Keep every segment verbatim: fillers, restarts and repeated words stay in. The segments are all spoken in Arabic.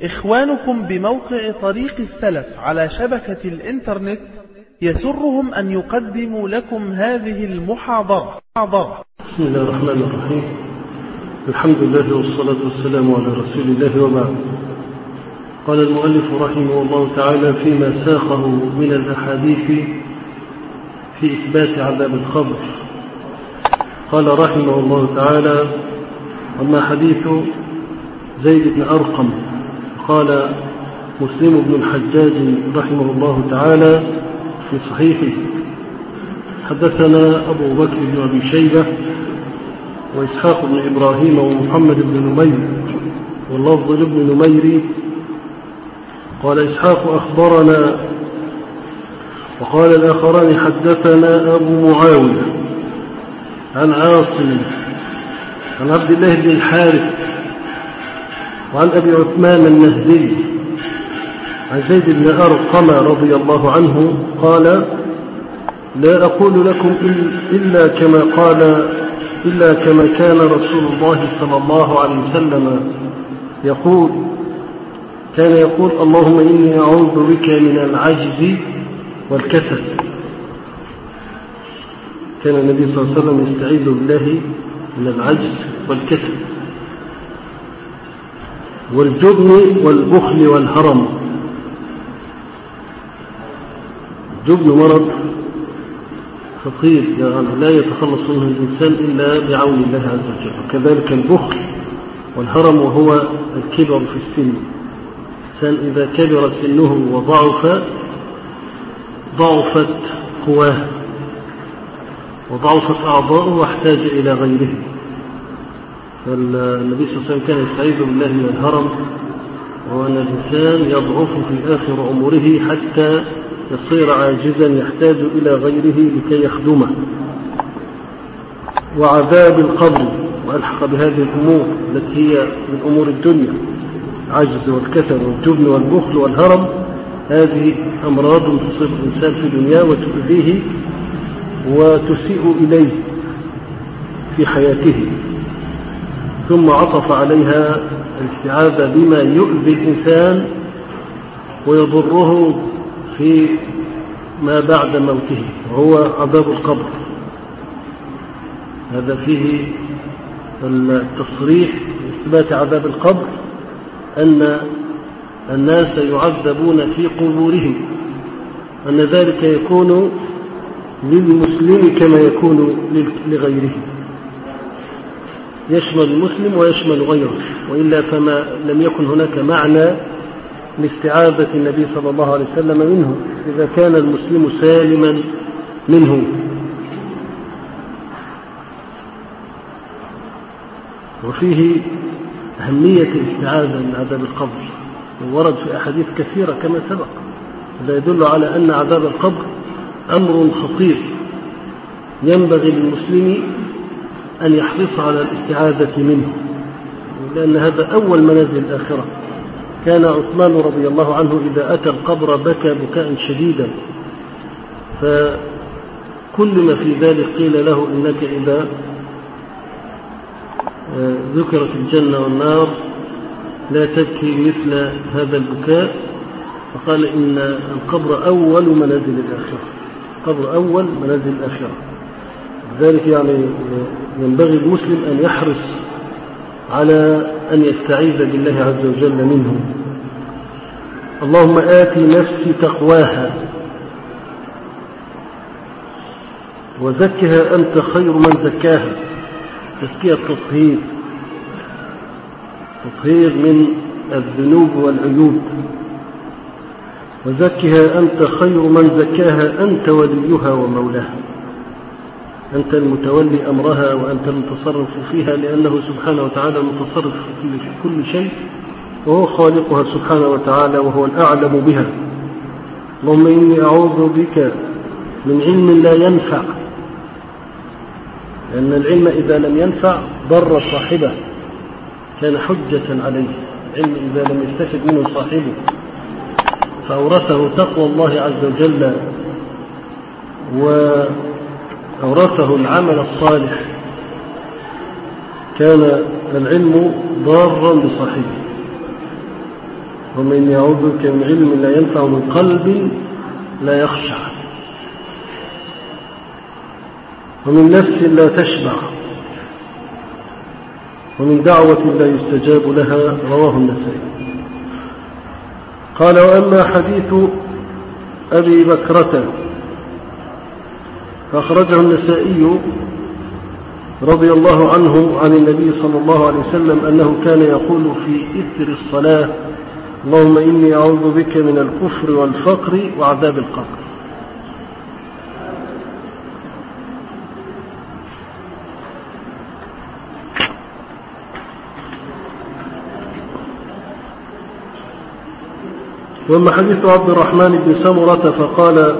إخوانكم بموقع طريق السلف على شبكة الإنترنت يسرهم أن يقدموا لكم هذه المحاضرة. بسم الله الرحمن الرحيم. الحمد لله والصلاة والسلام على رسول الله وبعد. قال المؤلف رحمه الله تعالى فيما ساقه من الأحاديث في إثبات عذاب القبر، قال رحمه الله تعالى: أما حديث زيد بن أرقم، قال مسلم بن الحجاج رحمه الله تعالى في صحيحه: حدثنا أبو بكر بن أبي شيبة وإسحاق بن إبراهيم ومحمد بن نمير، واللفظ لابن نمير. قال إسحاق: أخبرنا. وقال الآخران: حدثنا أبو معاوية عن عاصم عن عبد الله بن الحارث وعن أبي عثمان النهدي عن زيد بن أرقم رضي الله عنه قال: لا أقول لكم إلا كما قال إلا كما كان رسول الله صلى الله عليه وسلم يقول. كان يقول: اللهم إني أعوذ بك من العجز والكسل. كان النبي صلى الله عليه وسلم يستعيذ بالله من العجز والكسل والجبن والبخل والهرم. الجبن مرض خطير، يعني لا يتخلص منه الإنسان إلا بعون الله عز وجل. وكذلك البخل والهرم وهو الكبر في السن. الإنسان إذا كبر سنه وضعف ضعفت قواه وضعفت أعضاؤه واحتاج إلى غيره. فالنبي صلى الله عليه وسلم كان يستعيذ بالله من الهرم، وهو أن الإنسان يضعف في آخر عمره حتى يصير عاجزا يحتاج إلى غيره لكي يخدمه. وعذاب القبر، وألحق بهذه الأمور التي هي من أمور الدنيا: العجز والكسل والجبن والبخل والهرم. هذه أمراض تصيب الإنسان في دنياه وتؤذيه وتسيء إليه في حياته. ثم عطف عليها الاستعاذة بما يؤذي الإنسان ويضره في ما بعد موته، وهو عذاب القبر. هذا فيه التصريح بإثبات عذاب القبر، أن الناس يعذبون في قبورهم، أن ذلك يكون للمسلم كما يكون لغيره، يشمل المسلم ويشمل غيره، وإلا فما لم يكن هناك معنى لاستعاذة النبي صلى الله عليه وسلم منه إذا كان المسلم سالما منه. وفيه أهمية الاستعاذة من عذاب القبر، وورد في أحاديث كثيرة كما سبق. هذا يدل على أن عذاب القبر أمر خطير ينبغي للمسلم أن يحرص على الاستعاذة منه، لأن هذا أول منازل الآخرة. كان عثمان رضي الله عنه إذا أتى القبر بكى بكاء شديدا، فكل ما في ذلك قيل له: إنك إذا ذكرت الجنة والنار لا تبكي مثل هذا البكاء. فقال: إن القبر أول منازل الآخرة، القبر أول منازل الآخرة. ذلك يعني ينبغي المسلم أن يحرص على أن يستعيذ بالله عز وجل منه. اللهم آت نفسي تقواها وزكها أنت خير من زكاها. تزكية التطهير، تطهير من الذنوب والعيوب. وزكها أنت خير من زكاها، أنت وليها ومولاها، أنت المتولي أمرها وأنت المتصرف فيها، لأنه سبحانه وتعالى المتصرف في كل شيء، وهو خالقها سبحانه وتعالى، وهو الأعلم بها. اللهم إني أعوذ بك من علم لا ينفع، لأن العلم إذا لم ينفع ضر صاحبه، كان حجة عليه. العلم إذا لم يستفد منه صاحبه فأورثه تقوى الله عز وجل وأورثه العمل الصالح، كان العلم ضارا بصاحبه. ومن يعوذ بك من علم لا ينفع من قلب لا يخشع ومن نفس لا تشبع ومن دعوة لا يستجاب لها. رواه النسائي. قال وأما حديث أبي بكرة فأخرجه النسائي رضي الله عنه عن النبي صلى الله عليه وسلم أنه كان يقول في إثر الصلاة اللهم إني أعوذ بك من الكفر والفقر وعذاب القبر. وأما حديث عبد الرحمن بن سمرة فقال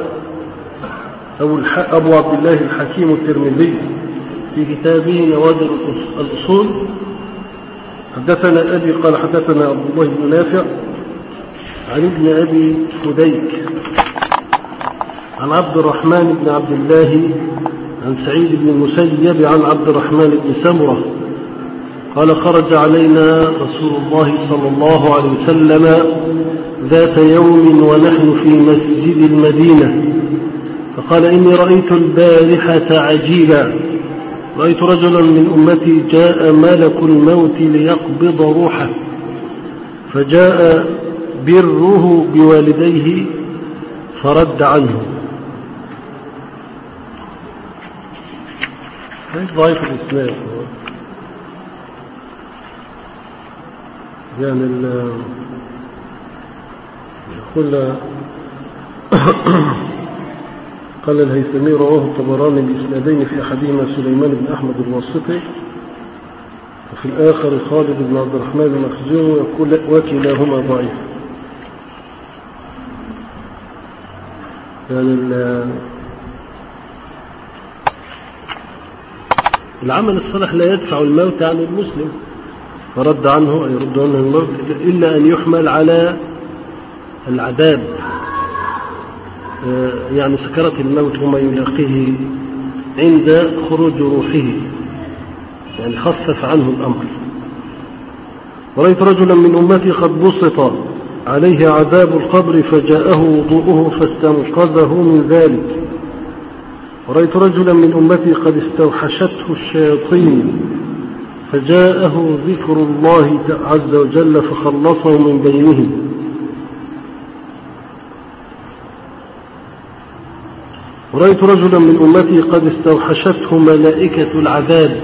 أبو عبد الله الحكيم الترمذي في كتابه نوادر الأصول حدثنا أبي قال حدثنا عبد الله بن نافع عن ابن أبي فديك عن عبد الرحمن بن عبد الله عن سعيد بن المسيب عن عبد الرحمن بن سمرة قال خرج علينا رسول الله صلى الله عليه وسلم ذات يوم ونحن في مسجد المدينة فقال إني رأيت البارحة عجيبا رأيت رجلا من أمتي جاء ملك الموت ليقبض روحه فجاء بره بوالديه فرد عنه. ضعيف الإسلام يعني يقول قال الهيثمي رواه الطبراني بإسنادين في أحدهما سليمان بن أحمد الواسطي وفي الآخر خالد بن عبد الرحمن المخزومي وكلاهما ضعيف. يعني العمل الصالح لا يدفع الموت عن المسلم فرد عنه أي يرد عنه الموت إلا أن يحمل على العذاب يعني سكرات الموت وما يلاقيه عند خروج روحه يعني خفف عنه الأمر. ورأيت رجلا من أمتي قد بسط عليه عذاب القبر فجاءه وضوءه فاستنقذه من ذلك. ورأيت رجلا من أمتي قد استوحشته الشياطين فجاءه ذكر الله عز وجل فخلصه من بينهم. ورأيت رجلا من أمتي قد استوحشته ملائكة العذاب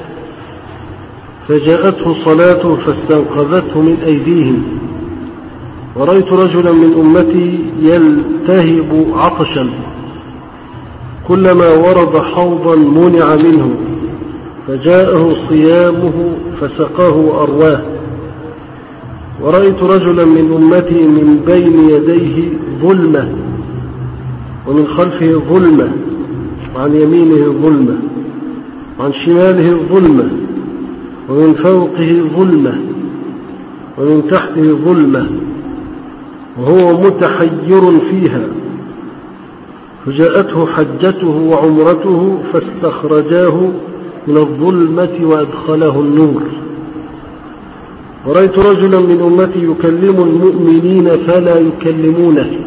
فجاءته صلاته فاستنقذته من أيديهم. ورأيت رجلا من أمتي يلتهب عطشا كلما ورد حوضا منع منه فجاءه صيامه فسقاه أرواه. ورأيت رجلا من أمتي من بين يديه ظلمة ومن خلفه ظلمة وعن يمينه ظلمة وعن شماله ظلمة ومن فوقه ظلمة ومن تحته ظلمة وهو متحير فيها فجاءته حجته وعمرته فاستخرجاه من الظلمة وأدخله النور. ورأيت رجلا من أمتي يكلم المؤمنين فلا يكلمونه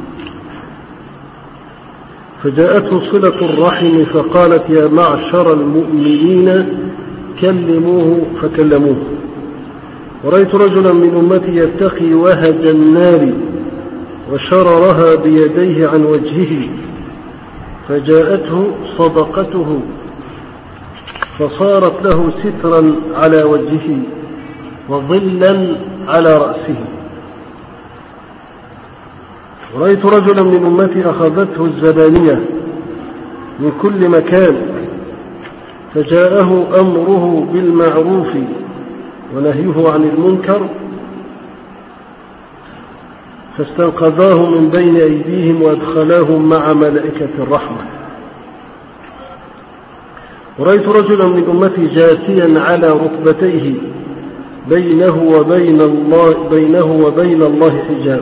فجاءته صلة الرحم فقالت يا معشر المؤمنين كلموه فكلموه. ورأيت رجلا من أمتي يتقي وهج النار وشررها بيديه عن وجهه فجاءته صدقته فصارت له سترا على وجهه وظلا على رأسه. ورأيت رجلا من أمتي أخذته الزبانية من كل مكان فجاءه أمره بالمعروف ونهيه عن المنكر فاستنقذاه من بين أيديهم وأدخلاهم مع ملائكة الرحمة. ورأيت رجلا من أمتي جاثيا على ركبتيه بينه وبين الله, بينه وبين الله حجاب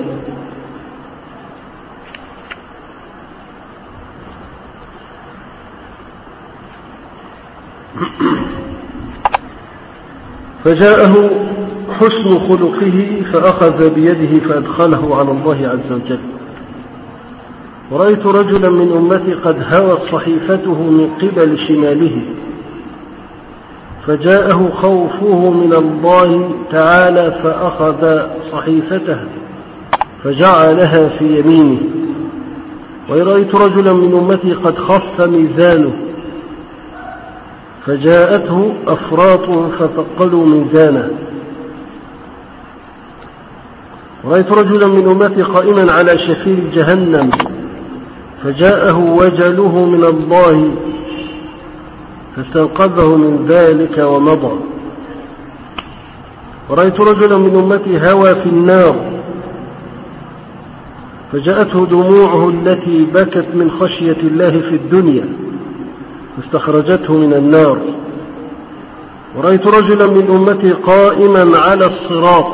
فجاءه حسن خلقه فأخذ بيده فأدخله على الله عز وجل. ورأيت رجلا من أمتي قد هوت صحيفته من قبل شماله فجاءه خوفه من الله تعالى فأخذ صحيفته فجعلها في يمينه. ورأيت رجلا من أمتي قد خف ميزانه فجاءته أفراط فثقلوا ميزانه. ورأيت رجلا من أمتي قائما على شفير جهنم فجاءه وجله من الله فاستنقذه من ذلك ومضى. ورأيت رجلا من أمتي هوى في النار فجاءته دموعه التي بكت من خشية الله في الدنيا فاستخرجته من النار. ورأيت رجلا من أمتي قائما على الصراط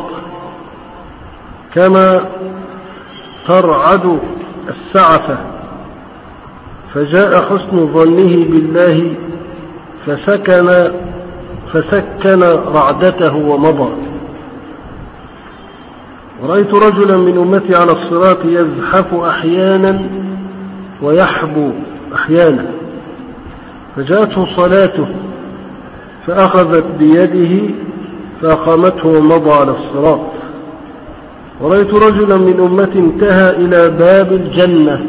كما ترعد السعفة فجاء حسن ظنه بالله فسكن فسكن رعدته ومضى. ورأيت رجلا من أمتي على الصراط يزحف أحيانا ويحبو أحيانا فجاءته صلاته فأخذت بيده فأقامته ومضى على الصراط. ورأيت رجلا من أمتي انتهى إلى باب الجنة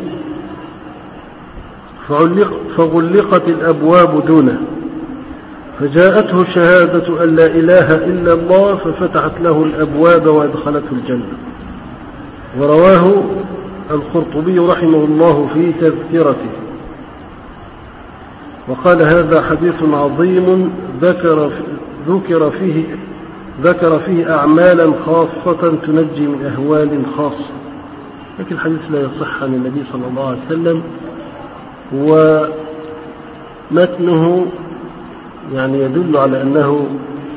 فغلقت الأبواب دونه فجاءته شهادة أن لا إله إلا الله ففتحت له الأبواب وأدخلته الجنة. ورواه القرطبي رحمه الله في تذكرته وقال هذا حديث عظيم ذكر ذكر فيه ذكر فيه أعمالا خاصة تنجي من أهوال خاصة. لكن الحديث لا يصح عن النبي صلى الله عليه وسلم ومتنه يعني يدل على أنه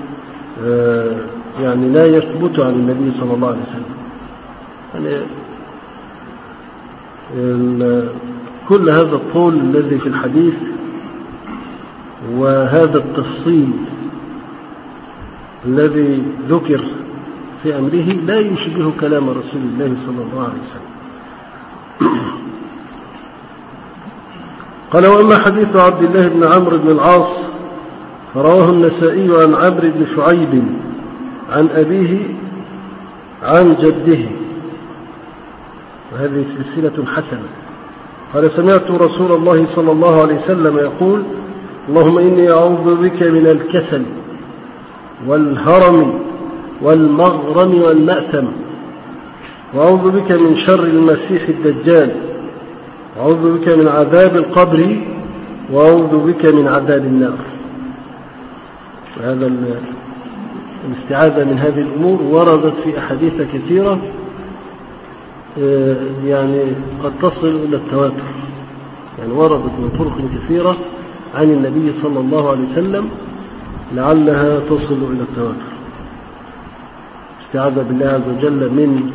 يعني لا يثبت عن النبي صلى الله عليه وسلم. يعني كل هذا الطول الذي في الحديث وهذا التفصيل الذي ذكر في أمره لا يشبه كلام رسول الله صلى الله عليه وسلم. قال وأما حديث عبد الله بن عمرو بن العاص فرواه النسائي عن عمرو بن شعيب عن أبيه عن جده وهذه سلسلة حسنة. قال سمعت رسول الله صلى الله عليه وسلم يقول اللهم إني أعوذ بك من الكسل والهرم والمغرم والمأثم وأعوذ بك من شر المسيح الدجال وأعوذ بك من عذاب القبر وأعوذ بك من عذاب النار. وهذا الاستعاذة من هذه الأمور وردت في أحاديث كثيرة يعني قد تصل إلى التواتر، يعني وردت من طرق كثيرة عن النبي صلى الله عليه وسلم لعلها تصل إلى التواتر. استعاذ بالله عز وجل من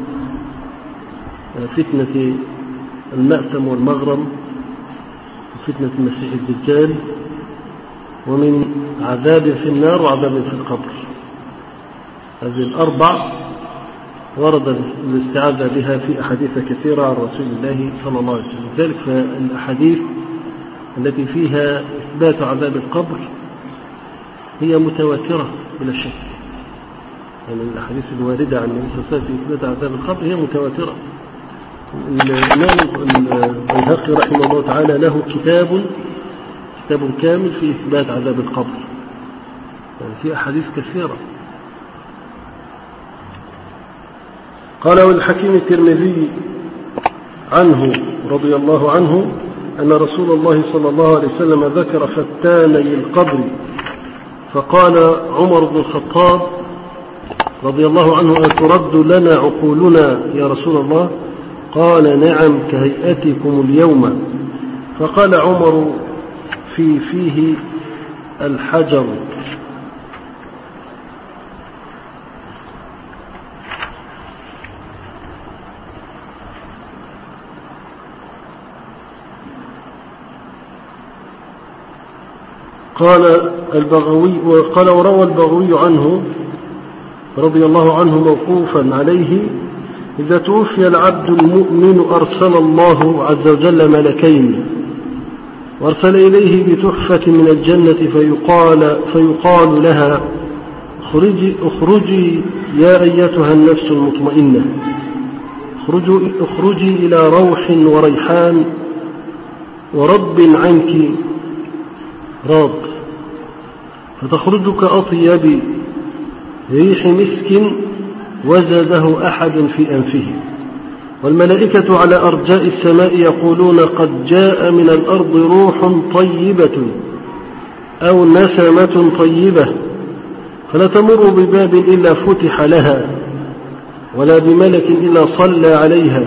فتنة المأثم والمغرم وفتنة المسيح الدجال ومن عذاب في النار وعذاب في القبر. هذه الأربع ورد الاستعاذة بها في أحاديث كثيرة عن رسول الله صلى الله عليه وسلم. ذلك فالأحاديث التي فيها إثبات عذاب القبر هي متواترة بلا شك، يعني الأحاديث الواردة عن النبي صلى الله عليه وسلم في إثبات عذاب القبر هي متواترة. الإمام البيهقي رحمه الله تعالى له كتاب كتاب كامل في إثبات عذاب القبر، يعني في أحاديث كثيرة. قال والحكيم الترمذي عنه رضي الله عنه أن رسول الله صلى الله عليه وسلم ذكر فتاني القبر فقال عمر بن الخطاب رضي الله عنه أترد لنا عقولنا يا رسول الله؟ قال نعم كهيئتكم اليوم. فقال عمر في فيه الحجر. قال البغوي وقال وروى البغوي عنه رضي الله عنه موقوفا عليه: إذا توفي العبد المؤمن أرسل الله عز وجل ملكين، وأرسل إليه بتحفة من الجنة فيقال, فيقال لها: اخرجي, اخرجي يا أيتها النفس المطمئنة، اخرجي, اخرجي إلى روح وريحان ورب عنك راض، فتخرج كأطيب ريح مسك وزده أحد في أنفه. والملائكة على أرجاء السماء يقولون: قد جاء من الأرض روح طيبة أو نسمة طيبة، فلا تمر بباب إلا فتح لها، ولا بملك إلا صلى عليها،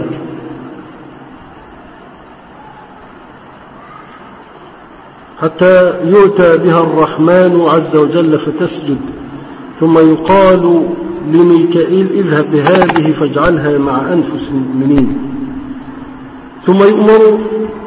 حتى يؤتى بها الرحمن عز وجل فتسجد، ثم يقال لميكائيل: اذهب بهذه فاجعلها مع أنفس المؤمنين، ثم يؤمر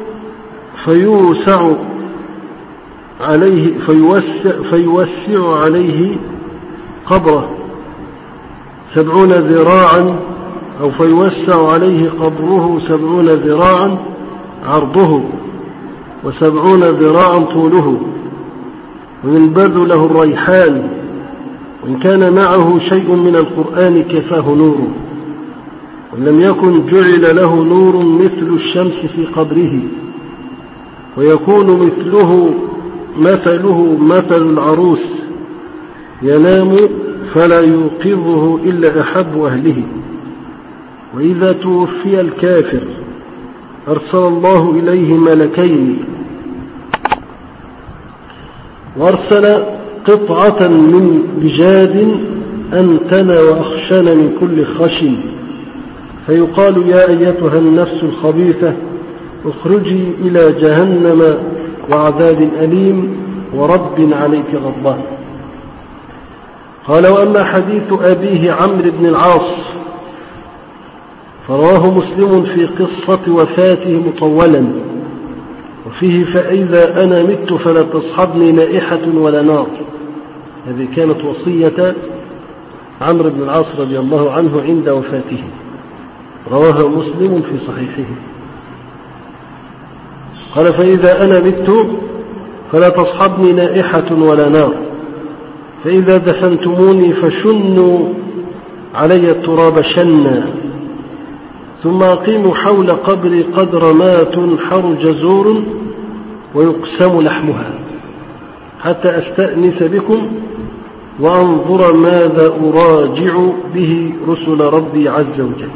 فيوسع عليه فيوسع, فيوسع عليه قبره سبعون ذراعا، أو فيوسع عليه قبره سبعون ذراعا عرضه وسبعون ذراعا طوله، وينبذ له الريحان، وإن كان معه شيء من القرآن كفاه نوره، وإن لم يكن جعل له نور مثل الشمس في قبره، ويكون مثله مثله مثل العروس ينام فلا يوقظه إلا أحب أهله. وإذا توفي الكافر أرسل الله إليه ملكين، وأرسل قطعة من بجاد أنتن وأخشن من كل خشن، فيقال: يا أيتها النفس الخبيثة اخرجي إلى جهنم وعذاب أليم ورب عليك غضبان. قال: وأما حديث أبيه عمرو بن العاص فرواه مسلم في قصة وفاته مطولا، وفيه: فإذا أنا مت فلا تصحبني نائحة ولا نار. هذه كانت وصية عمرو بن العاص رضي الله عنه عند وفاته، رواه مسلم في صحيحه. قال: فإذا أنا مت فلا تصحبني نائحة ولا نار، فإذا دفنتموني فشنوا علي التراب شنا، ثم أقيموا حول قبري قدر ما تنحر جزور ويقسم لحمها، حتى أستأنس بكم وأنظر ماذا أراجع به رسل ربي عز وجل.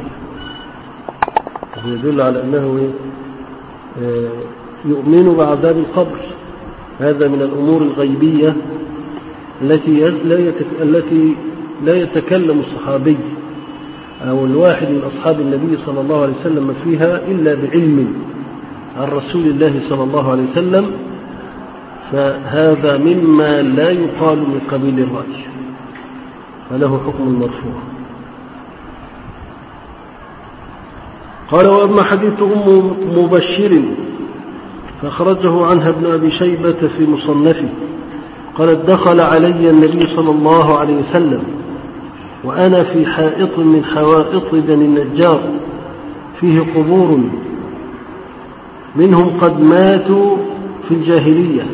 يدل على أنه يؤمن بعذاب القبر. هذا من الأمور الغيبية التي التي لا يتكلم الصحابي أو الواحد من أصحاب النبي صلى الله عليه وسلم فيها إلا بعلم عن رسول الله صلى الله عليه وسلم، فهذا مما لا يقال من قبيل الرأي، فله حكم المرفوع. قال: وأما حديث أم مبشر فأخرجه عنها ابن أبي شيبة في مصنفه قالت: دخل علي النبي صلى الله عليه وسلم وأنا في حائط من حوائط بني النجار فيه قبور منهم قد ماتوا في الجاهلية.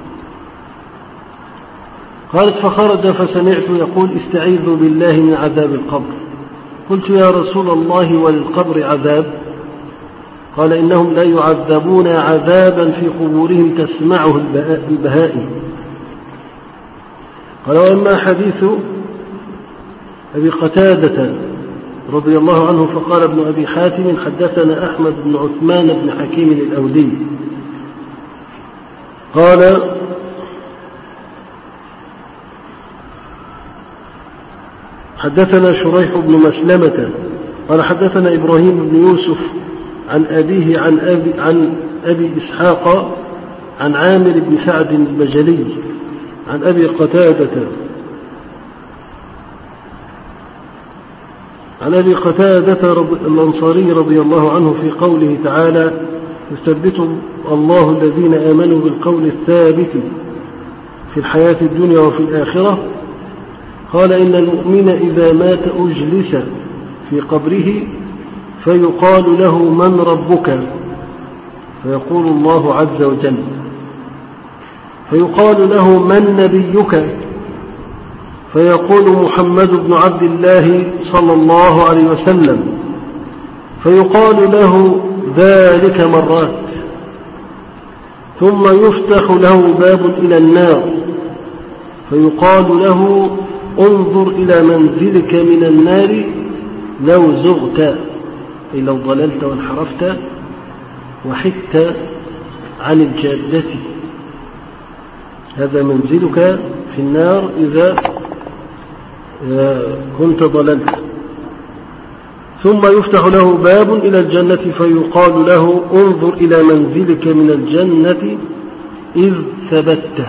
قالت: فخرج فسمعت يقول: استعيذوا بالله من عذاب القبر. قلت: يا رسول الله وللقبر عذاب؟ قال: إنهم لا يعذبون عذابا في قبورهم تسمعه البهائم. قال: وأما حديث أبي قتادة رضي الله عنه فقال ابن أبي حاتم: حدثنا أحمد بن عثمان بن حكيم الأودي قال: حدثنا شريح بن مسلمة قال: حدثنا إبراهيم بن يوسف عن أبيه عن أبي, عن أبي إسحاق عن عامر بن سعد البجلي عن أبي قتادة عن أبي قتادة الأنصاري رضي الله عنه في قوله تعالى: يثبت الله الذين آمنوا بالقول الثابت في الحياة الدنيا وفي الآخرة. قال إن المؤمن إذا مات أجلس في قبره فيقال له من ربك؟ فيقول الله عز وجل. فيقال له من نبيك؟ فيقول محمد بن عبد الله صلى الله عليه وسلم. فيقال له ذلك مرات، ثم يفتح له باب إلى النار فيقال له انظر إلى منزلك من النار لو زغت، أي لو ضللت وانحرفت وحدت عن الجادة، هذا منزلك في النار إذا كنت ضللت. ثم يفتح له باب إلى الجنة فيقال له انظر إلى منزلك من الجنة إذ ثبته.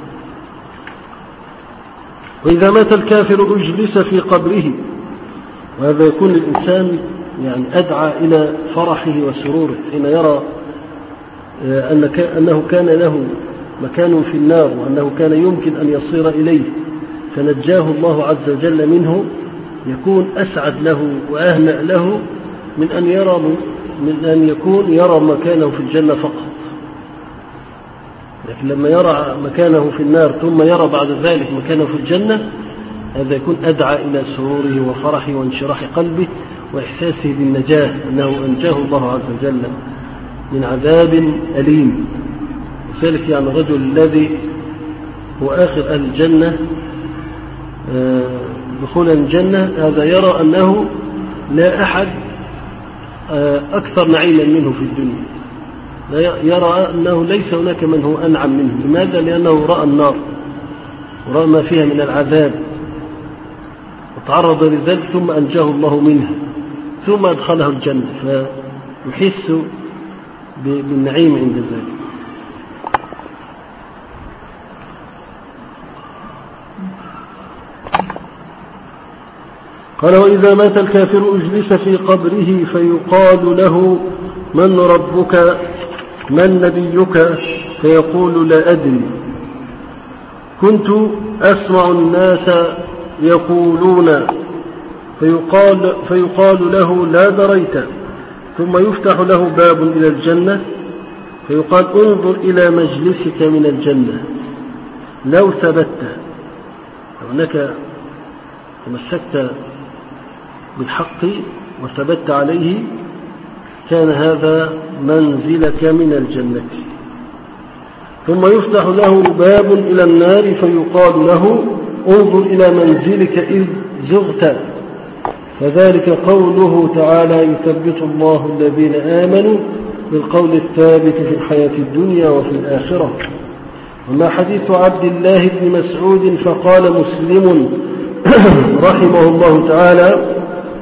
وإذا مات الكافر أجلس في قبره، وهذا يكون الإنسان يعني أدعى إلى فرحه وسروره حين يرى أنه كان له مكان في النار وأنه كان يمكن أن يصير إليه فنجاه الله عز وجل منه، يكون أسعد له وأهنأ له من أن يرى من أن يكون يرى مكانه في الجنة فقط. لكن لما يرى مكانه في النار ثم يرى بعد ذلك مكانه في الجنة، هذا يكون أدعى إلى سروره وفرحه وانشراح قلبه وإحساسه بالنجاة، أنه أنجاه الله عز وجل من عذاب أليم. وذلك يعني الرجل الذي هو آخر أهل الجنة دخولا الجنة، هذا يرى أنه لا أحد أكثر نعيما منه في الدنيا، يرى أنه ليس هناك من هو أنعم منه. لماذا؟ لأنه رأى النار ورأى ما فيها من العذاب وتعرض لذلك ثم أنجاه الله منها ثم أدخله الجنة، فيحس بالنعيم عند ذلك. قال وإذا مات الكافر أجلس في قبره فيقال له من ربك من نبيك؟ فيقول لا أدري، كنت أسمع الناس يقولون، فيقال, فيقال له لا دريت. ثم يفتح له باب إلى الجنة فيقال انظر إلى مجلسك من الجنة لو ثبت، أنك تمسكت بالحق وثبت عليه كان هذا منزلك من الجنة. ثم يفتح له باب إلى النار فيقال له انظر إلى منزلك إذ زغت، فذلك قوله تعالى يثبت الله الذين آمنوا بالقول الثابت في الحياة الدنيا وفي الآخرة. وما حديث عبد الله بن مسعود فقال مسلم رحمه الله تعالى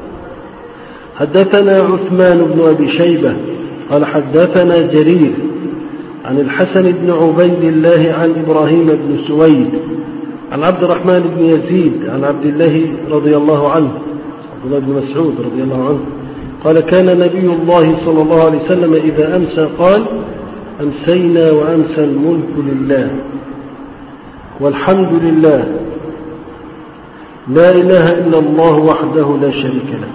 حدثنا عثمان بن أبي شيبة قال حدثنا جرير عن الحسن بن عبيد الله عن إبراهيم بن سويد عن عبد الرحمن بن يزيد عن عبد الله رضي الله عنه عبد الله بن مسعود رضي الله عنه قال كان نبي الله صلى الله عليه وسلم إذا أمسى قال أمسينا وأمسى الملك لله والحمد لله لا إله إلا الله وحده لا شريك له.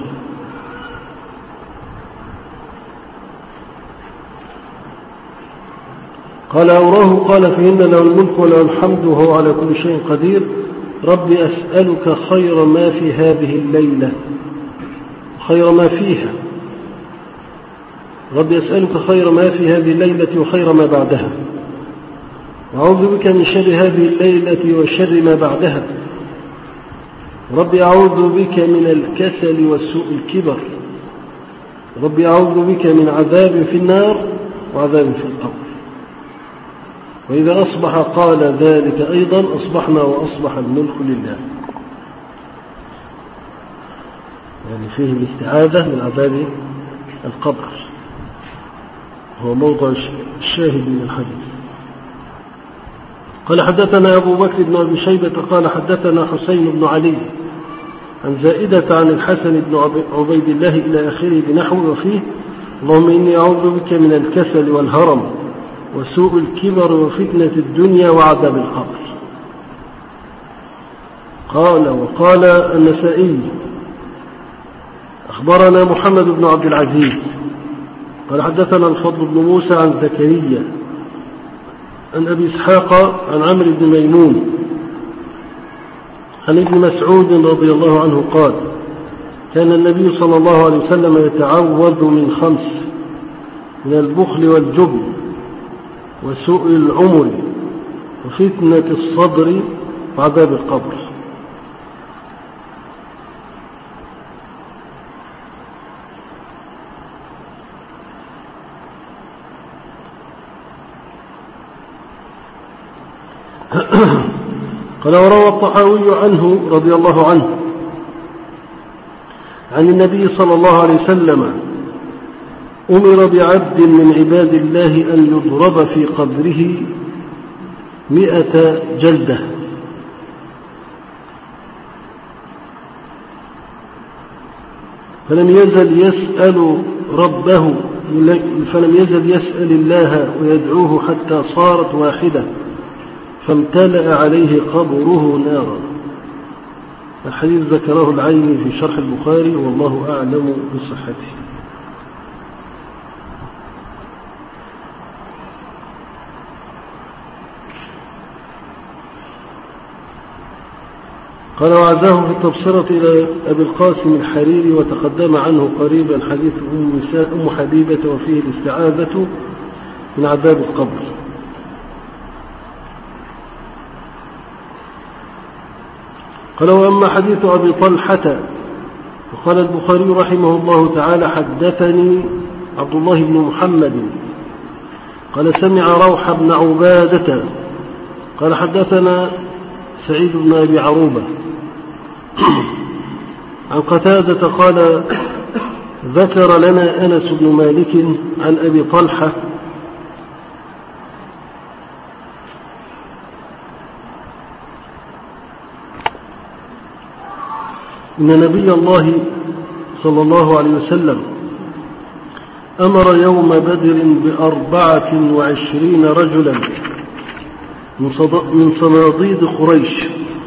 قال أوراه قال فإن له الملك وله الحمد وهو على كل شيء قدير. ربي أسألك خير ما في هذه الليلة خير ما فيها ربي أسألك خير ما في هذه الليلة وخير ما بعدها، وأعوذ بك من شر هذه الليلة وشر ما بعدها. ربي أعوذ بك من الكسل والسوء الكبر. ربي أعوذ بك من عذاب في النار وعذاب في القبر. وإذا أصبح قال ذلك أيضا أصبحنا وأصبح الملك لله. يعني فيه الاستعاذة من عذاب القبر، هو موضع الشاهد من الحديث. قال حدثنا أبو بكر بن أبي شيبة قال حدثنا حسين بن علي عن زائدة عن الحسن بن عبيد الله إلى آخره بنحو وفيه اللهم إني أعوذ بك من الكسل والهرم وسوء الكبر وفتنة الدنيا وعذاب القبر. قال وقال النسائي أخبرنا محمد بن عبد العزيز قال حدثنا الفضل بن موسى عن زكريا عن أبي إسحاق عن عمرو بن ميمون عن ابن مسعود رضي الله عنه قال كان النبي صلى الله عليه وسلم يتعوذ من خمس: من البخل والجبن وسوء العمر وفتنة الصدر وعذاب القبر. قال وروى الطحاوي عنه رضي الله عنه عن النبي صلى الله عليه وسلم أمر بعبد من عباد الله أن يضرب في قبره مئة جلدة فلم يزل يسأل ربه فلم يزل يسأل الله ويدعوه حتى صارت واحدة فامتلأ عليه قبره نارا. الحديث ذكره العيني في شرح البخاري والله أعلم بصحته. قال وعزاه في التبصرة إلى أبي القاسم الحريري وتقدم عنه قريبا حديث أم حبيبة وفيه الاستعاذة من عذاب القبر. قال وأما حديث أبي طلحة وقال البخاري رحمه الله تعالى حدثني عبد الله بن محمد قال سمع روح بن عبادة قال حدثنا سعيد بن أبي عروبة عن قتادة قال ذكر لنا أنس بن مالك عن أبي طلحة إن نبي الله صلى الله عليه وسلم أمر يوم بدر بأربعة وعشرين رجلا من صناديد قريش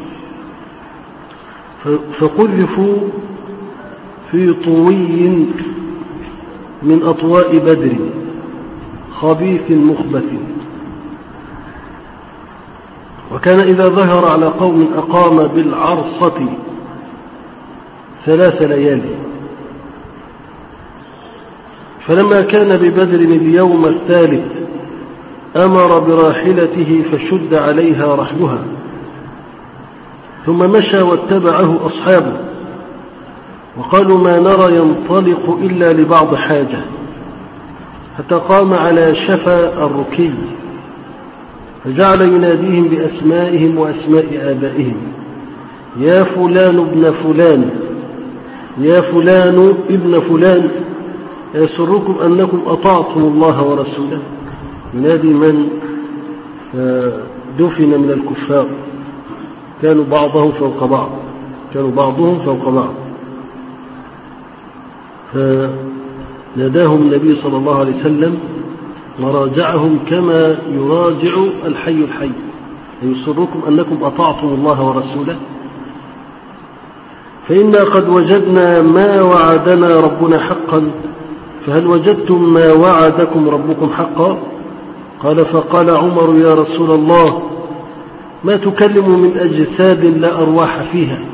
فقذفوا في طوي من أطواء بدر خبيث مخبث. وكان إذا ظهر على قوم أقام بالعرصة ثلاث ليالي. فلما كان ببدر اليوم الثالث أمر براحلته فشد عليها رحلها ثم مشى واتبعه أصحابه وقالوا ما نرى ينطلق إلا لبعض حاجة حتى قام على شفا الركي فجعل يناديهم بأسمائهم وأسماء آبائهم يا فلان ابن فلان يا فلان ابن فلان يسركم أنكم أطعتم الله ورسوله. ينادي من دفن من الكفار كانوا بعضهم فوق بعض كانوا بعضهم فوق بعض فناداهم النبي صلى الله عليه وسلم وراجعهم كما يراجع الحي الحي يسركم أنكم أطعتم الله ورسوله فإنا قد وجدنا ما وعدنا ربنا حقا فهل وجدتم ما وعدكم ربكم حقا؟ قال فقال عمر يا رسول الله ما تكلم من أجساد لا أرواح فيها؟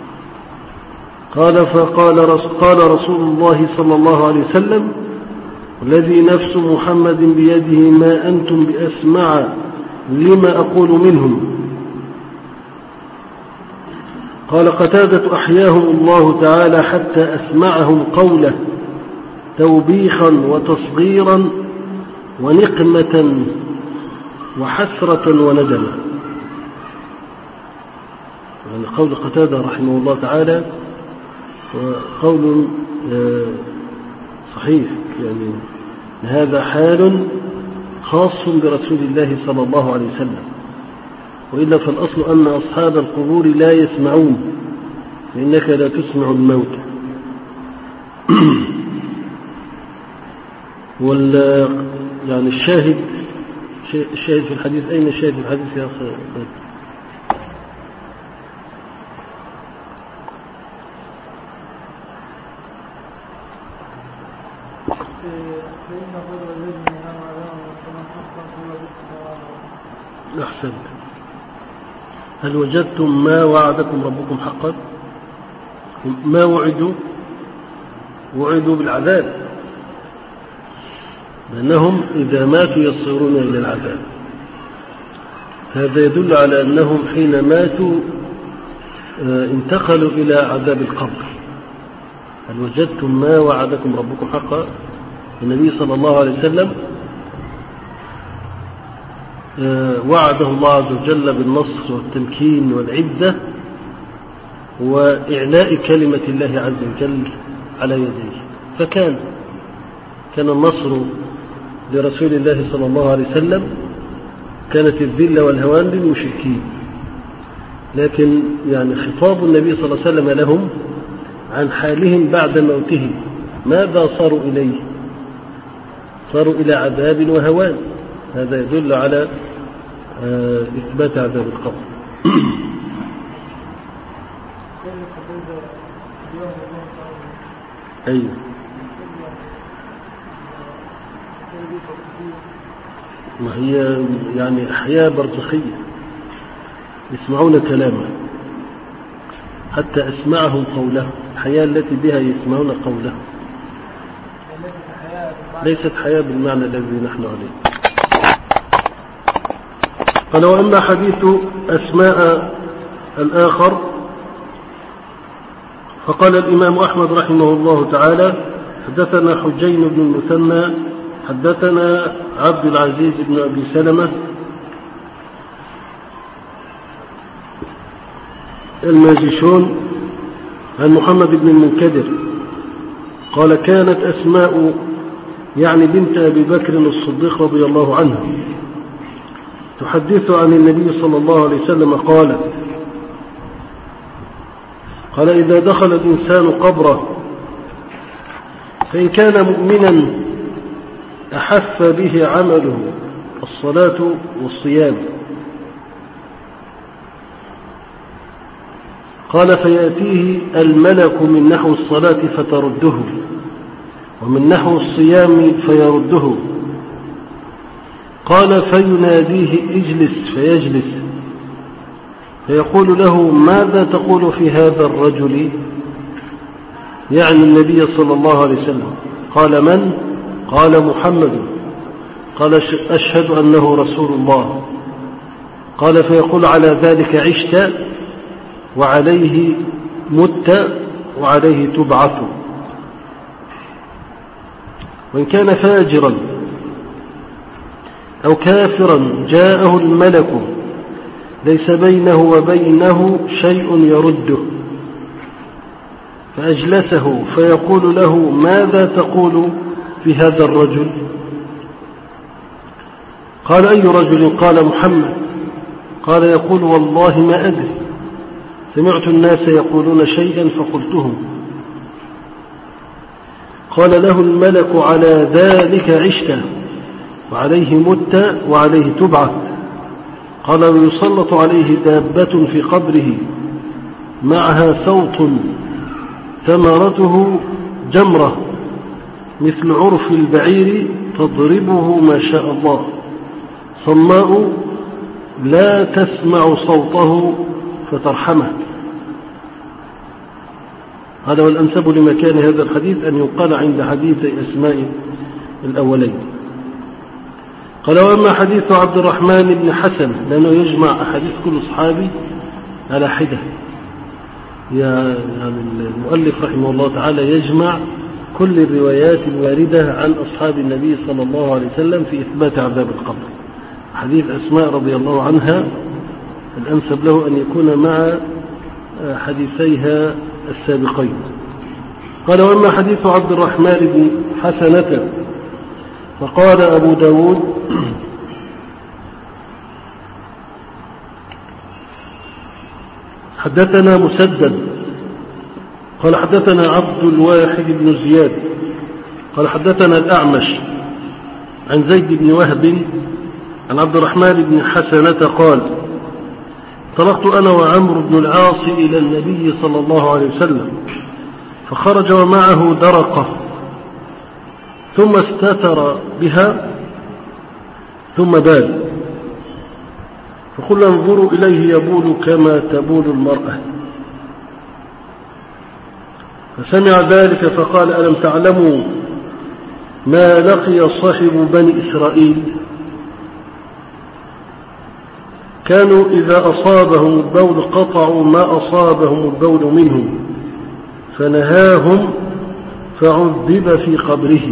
قال فقال قال رسول الله صلى الله عليه وسلم والذي نفس محمد بيده ما أنتم بأسمع لما أقول منهم. قال قتادة أحياهم الله تعالى حتى أسمعهم قوله توبيخا وتصغيرا ونقمة وحسرة وندما. يعني قول قتادة رحمه الله تعالى وقول صحيح يعني هذا حال خاص برسول الله صلى الله عليه وسلم وإلا فالأصل أن أصحاب القبور لا يسمعون فإنك لا تسمع الموت. ولا يعني الشاهد الشاهد في الحديث أين الشاهد في الحديث يا أخي؟ أحسنت. هل وجدتم ما وعدكم ربكم حقا؟ ما وعدوا؟ وعدوا بالعذاب، لأنهم إذا ماتوا يصيرون إلى العذاب. هذا يدل على أنهم حين ماتوا انتقلوا إلى عذاب القبر. هل وجدتم ما وعدكم ربكم حقا؟ النبي صلى الله عليه وسلم وعده الله عز وجل بالنصر والتمكين والعزة وإعلاء كلمة الله عز وجل على يديه، فكان كان النصر لرسول الله صلى الله عليه وسلم، كانت الذلة والهوان للمشركين، لكن يعني خطاب النبي صلى الله عليه وسلم لهم عن حالهم بعد موته، ماذا صاروا إليه؟ صاروا إلى عذاب وهوان. هذا يدل على إثبات عذاب القبر. أيوه، ما هي يعني حياة برزخية، يسمعون كلامه حتى أسمعهم قوله، الحياة التي بها يسمعون قوله، ليست حياة بالمعنى الذي نحن عليه. قال: وأما حديث أسماء الآخر فقال الإمام أحمد رحمه الله تعالى: حدثنا حجين بن المثنى حدثنا عبد العزيز بن أبي سلمة الماجشون عن محمد بن المنكدر قال: كانت أسماء يعني بنت أبي بكر الصديق رضي الله عنه تحدث عن النبي صلى الله عليه وسلم قال: قال: إذا دخل الإنسان قبره فإن كان مؤمنا أحف به عمله الصلاة والصيام، قال: فيأتيه الملك من نحو الصلاة فترده، ومن نحو الصيام فيرده، قال: فيناديه: اجلس، فيجلس، فيقول له: ماذا تقول في هذا الرجل؟ يعني النبي صلى الله عليه وسلم. قال: من؟ قال: محمد. قال: أشهد أنه رسول الله. قال: فيقول: على ذلك عشت وعليه مت وعليه تبعث. وإن كان فاجرا أو كافرا جاءه الملك ليس بينه وبينه شيء يرده، فأجلسه فيقول له: ماذا تقول في هذا الرجل؟ قال: أي رجل؟ قال: محمد. قال: يقول: والله ما أدري، سمعت الناس يقولون شيئا فقلته. قال له الملك: على ذلك عشت وعليه مت وعليه تبعث. قال: ويسلط عليه دابة في قبره معها صوت ثمرته جمرة مثل عرف البعير تضربه ما شاء الله، صماء لا تسمع صوته فترحمه. هذا والأنسب لمكان هذا الحديث أن يقال عند حديث أسماء الأولين. قال: وأما حديث عبد الرحمن بن حسن، لأنه يجمع أحاديث كل صحابي على حدة، يعني المؤلف رحمه الله تعالى يجمع كل الروايات الواردة عن أصحاب النبي صلى الله عليه وسلم في إثبات عذاب القبر. حديث أسماء رضي الله عنها الأنسب له أن يكون مع حديثيها السابقين. قال: وأما حديث عبد الرحمن بن حسنة فقال أبو داود: حدثنا مسدد قال: حدثنا عبد الواحد بن زياد قال: حدثنا الأعمش عن زيد بن وهب عن عبد الرحمن بن حسنة قال: انطلقت أنا وعمرو بن العاص إلى النبي صلى الله عليه وسلم، فخرج ومعه درقة، ثم استتر بها ثم بال، فقلنا انظروا إليه يبول كما تبول المرأة. فسمع ذلك فقال ألم تعلموا ما لقي صاحب بني إسرائيل؟ كانوا إذا أصابهم البول قطعوا ما أصابهم البول منهم، فنهاهم فعذب في قبره.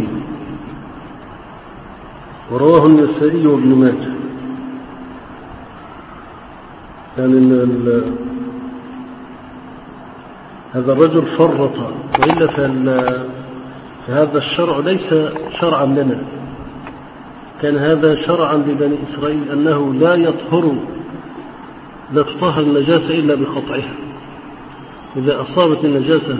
ورواه النسائي وابن ماجه. يعني هذا الرجل فرط، وإلا فهذا الشرع ليس شرعا لنا، كان هذا شرعا لبني إسرائيل أنه لا يطهر لا تطهر النجاسة إلا بقطعها. إذا أصابت النجاسة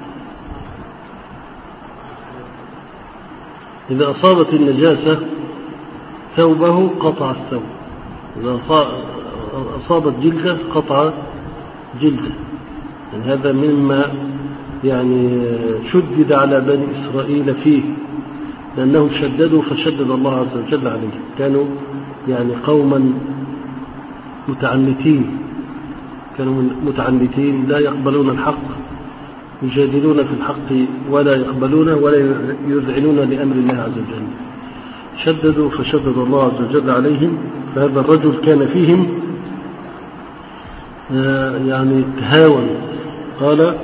إذا أصابت النجاسة ثوبه قطع الثوب، إذا أصابت جلده قطع جلده. يعني هذا مما يعني شدد على بني إسرائيل فيه، لأنهم شددوا فشدد الله عز وجل عليهم. كانوا يعني قوما متعنتين، كانوا متعنتين لا يقبلون الحق، يجادلون في الحق ولا يقبلونه ولا يذعنون لأمر الله عز وجل. شددوا فشدد الله عز وجل عليهم. فهذا الرجل كان فيهم يعني تهاون. قال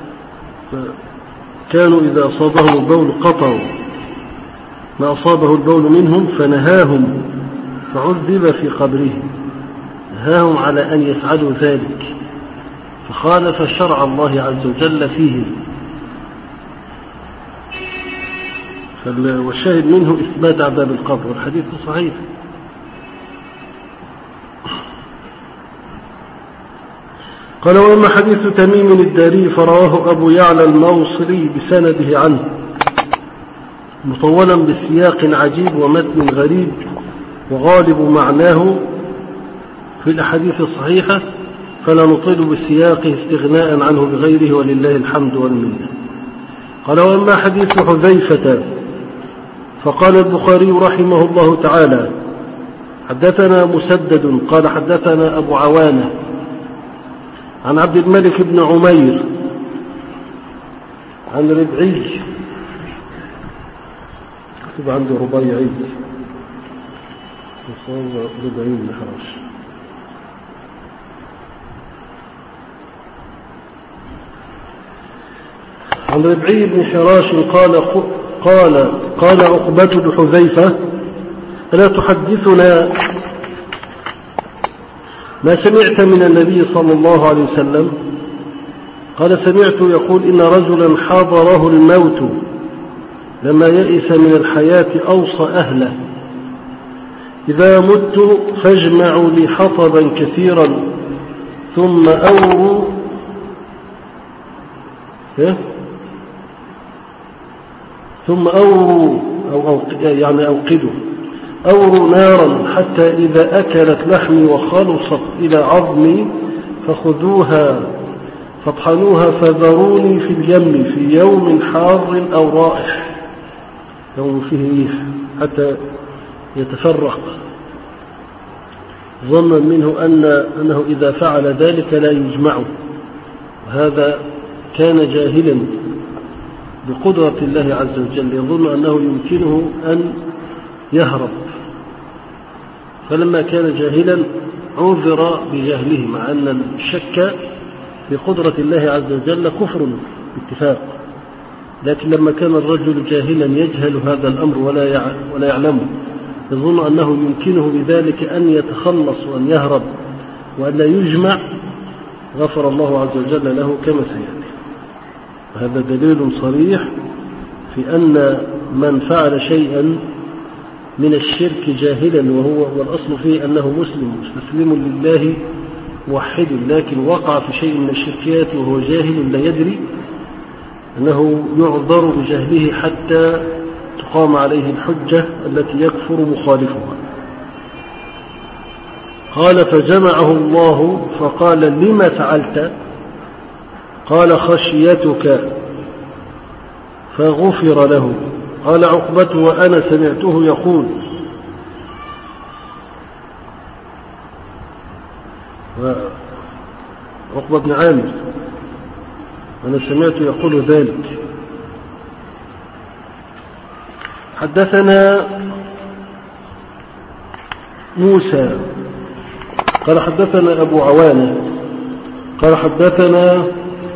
كانوا إذا أصابهم البول قطعوا ما أصابه البول منهم، فنهاهم فعذب في قبره، نهاهم على أن يفعلوا ذلك، فخالف شرع الله عز وجل فيهم. والشاهد منه إثبات عذاب القبر، والحديث صحيح. قال وأما حديث تميم الداري فرواه أبو يعلى الموصلي بسنده عنه مطولا بسياق عجيب ومتن غريب، وغالب معناه في الأحاديث الصحيحة، فلا نطيل بسياقه استغناء عنه بغيره، ولله الحمد والمنة. قال وأما حديث حذيفة فقال البخاري رحمه الله تعالى حدثنا مسدد قال حدثنا أبو عوانة عن عبد الملك بن عمير عن ربعي، اكتب عنده ربيعي ربعي بن حراش، عن ربعي بن حراش قال قال قال عقبة بن حذيفة ألا تحدثنا ما سمعت من النبي صلى الله عليه وسلم؟ قال سمعت يقول إن رجلا حضره الموت لما يئس من الحياة أوصى أهله إذا مت فاجمعوا لي حطبا كثيرا ثم أوروا ثم أوروا أو أو يعني أوقدوا أوروا نارا حتى إذا أكلت لحمي وخلصت إلى عظمي فخذوها فاطحنوها فذروني في اليم في يوم حار أو رائح، يوم فيه ريح، حتى يتفرق، ظنا منه أن أنه إذا فعل ذلك لا يجمعه. وهذا كان جاهلا بقدرة الله عز وجل، يظن أنه يمكنه أن يهرب، فلما كان جاهلا عذر بجهله، مع أن الشك في قدرة الله عز وجل كفر باتفاق. لكن لما كان الرجل جاهلا يجهل هذا الأمر ولا يعلمه، يظن أنه يمكنه بذلك أن يتخلص وأن يهرب وأن لا يجمع، غفر الله عز وجل له كما سيأتي. وهذا دليل صريح في أن من فعل شيئا من الشرك جاهلا، وهو والأصل فيه أنه مسلم مستسلم لله موحد، لكن وقع في شيء من الشركيات وهو جاهل لا يدري، أنه يعذر بجهله حتى تقام عليه الحجة التي يكفر مخالفها. قال فجمعه الله فقال لما فعلت؟ قال خشيتك، فغفر له. قال عقبة وأنا سمعته يقول عقبة بن عامر أنا سمعته يقول ذلك. حدثنا موسى قال حدثنا أبو عوانة قال حدثنا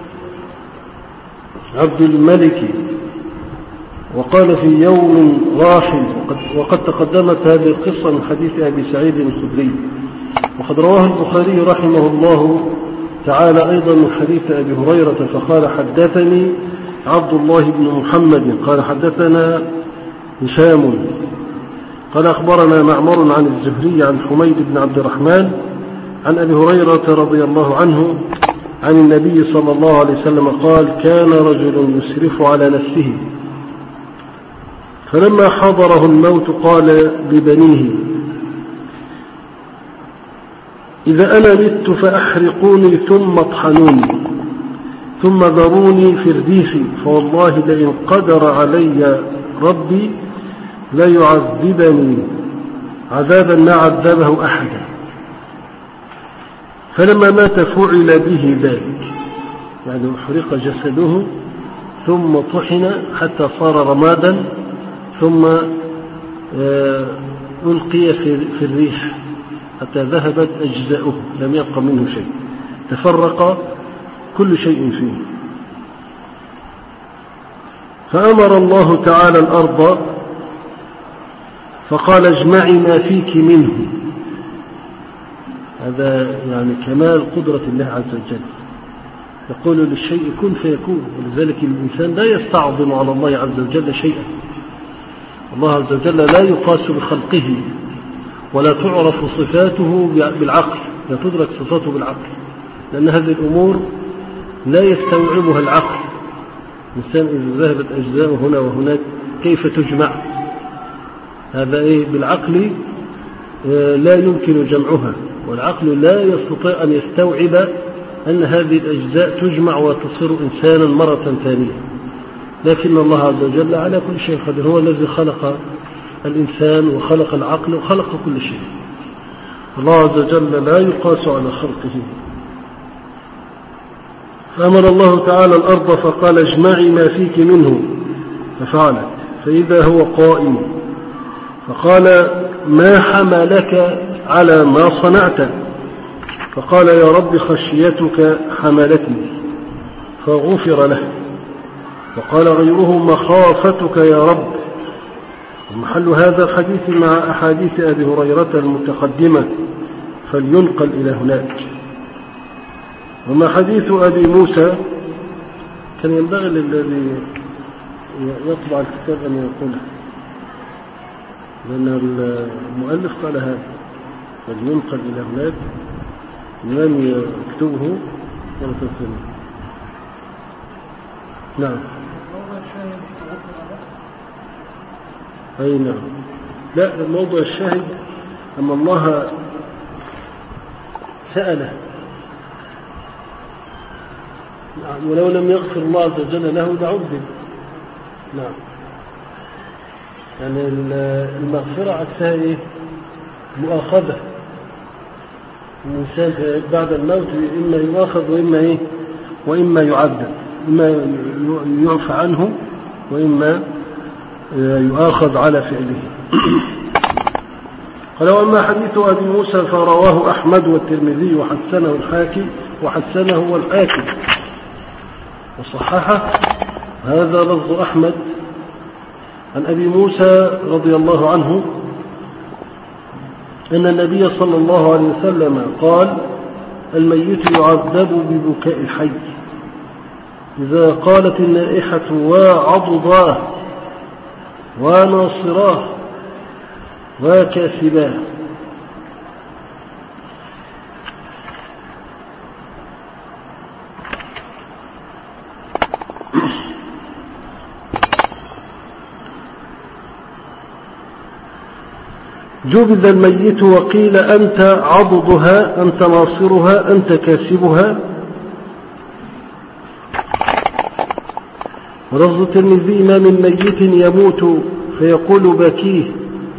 عبد الملك وقال في يوم راحل وقد تقدمت هذه القصة من حديث أبي سعيد الخدري، وقد رواه البخاري رحمه الله تعالى أيضا من حديث أبي هريرة فقال حدثني عبد الله بن محمد قال حدثنا هشام قال أخبرنا معمر عن الزهري عن حميد بن عبد الرحمن عن أبي هريرة رضي الله عنه عن النبي صلى الله عليه وسلم قال كان رجل يسرف على نفسه فلما حضره الموت قال لبنيه إذا أنا مت فأحرقوني ثم اطحنوني ثم ذروني في الريح فوالله لئن قدر علي ربي لا يعذبني عذابا ما عذبه أحدا. فلما مات فعل به ذلك، يعني أحرق جسده ثم طحن حتى صار رمادا ثم ألقي في الريح حتى ذهبت أجزاؤه لم يبق منه شيء، تفرق كل شيء فيه. فأمر الله تعالى الأرض فقال اجمعي ما فيك منه. هذا يعني كمال قدرة الله عز وجل، يقول للشيء كن فيكون، ولذلك الإنسان لا يستعظم على الله عز وجل شيئا. الله عز وجل لا يقاس بخلقه ولا تعرف صفاته بالعقل، لا تدرك صفاته بالعقل، لأن هذه الأمور لا يستوعبها العقل. الإنسان إذا ذهبت أجزاء هنا وهناك كيف تجمع؟ هذا إيه بالعقل لا يمكن جمعها، والعقل لا يستطيع أن يستوعب أن هذه الأجزاء تجمع وتصير إنسانا مرة ثانية. لكن الله عز وجل على كل شيء قدير، هو الذي خلق الإنسان وخلق العقل وخلق كل شيء. الله عز وجل لا يقاس على خلقه. فأمر الله تعالى الأرض فقال اجمعي ما فيك منه، ففعلت فإذا هو قائم فقال ما حملك على ما صنعت؟ فقال يا رب خشيتك حملتني، فغفر له. وقال غيره مخافتك يا رب. ومحل هذا الحديث مع أحاديث أبي هريرة المتقدمة فلينقل إلى هناك. وما حديث أبي موسى كان ينبغي للذي يطبع الكتاب أن يقوله، لأن المؤلف قال هذا فلينقل إلى هناك، لم يكتبه ولا تنسله. نعم أي نعم. لا، الموضوع الشاهد أن الله سأله، ولو لم يغفر الله عز وجل له لعذب. نعم، يعني المغفرة عكسها إيه؟ مؤاخذة. الإنسان بعد الموت إما يؤاخذ وإما إيه؟ وإما يعذب، إما يعفى عنه وإما يؤاخذ على فعله. قال وأما حديث أبي موسى فرواه أحمد والترمذي وحسنه الحاكم وحسنه والحاكم وصححه. هذا لفظ أحمد عن أبي موسى رضي الله عنه أن النبي صلى الله عليه وسلم قال الميت يعذب ببكاء الحي إذا قالت النائحة وعضضاه وناصراه وكاسباه. جبذ الميت وقيل أنت عضدها أنت ناصرها أنت كاسبها. ولفظ الترمذي: ما من ميت يموت فيقول باكيه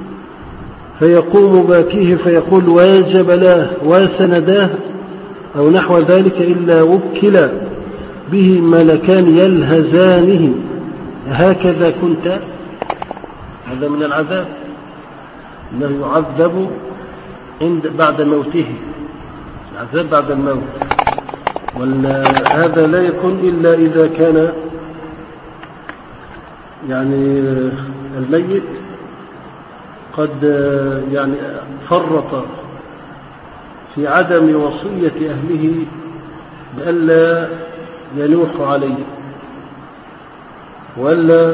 فيقوم باكيه فيقول وجبلاه وسنداه أو نحو ذلك إلا وكل به ملكان يلهزانه هكذا كنت. هذا من العذاب، أنه يعذب عند بعد موته، العذاب بعد الموت. وهذا لا يكون إلا إذا كان يعني الميت قد يعني فرط في عدم وصية أهله بألا ينوح عليه وألا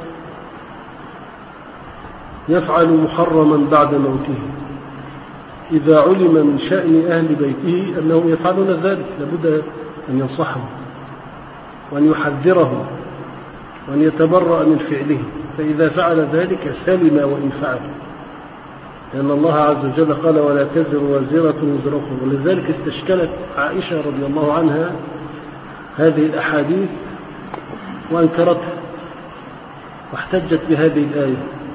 يفعل محرما بعد موته. إذا علم من شأن أهل بيته أنهم يفعلون ذلك لابد أن ينصحهم وأن يحذرهم وأن يتبرأ من فعله، فإذا فعل ذلك سلم وإن فعل، لأن الله عز وجل قال ولا تزر وازرة وزر أخرى. ولذلك استشكلت عائشة رضي الله عنها هذه الأحاديث وأنكرتها واحتجت بهذه الآية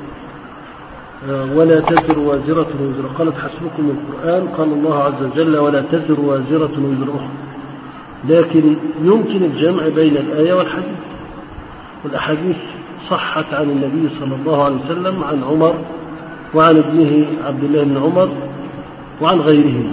ولا تزر وازرة وزر، قالت حسبكم القرآن، قال الله عز وجل ولا تزر وازرة وزر أخرى. لكن يمكن الجمع بين الآية والحديث، والأحاديث صحت عن النبي صلى الله عليه وسلم عن عمر وعن ابنه عبد الله بن عمر وعن غيرهم.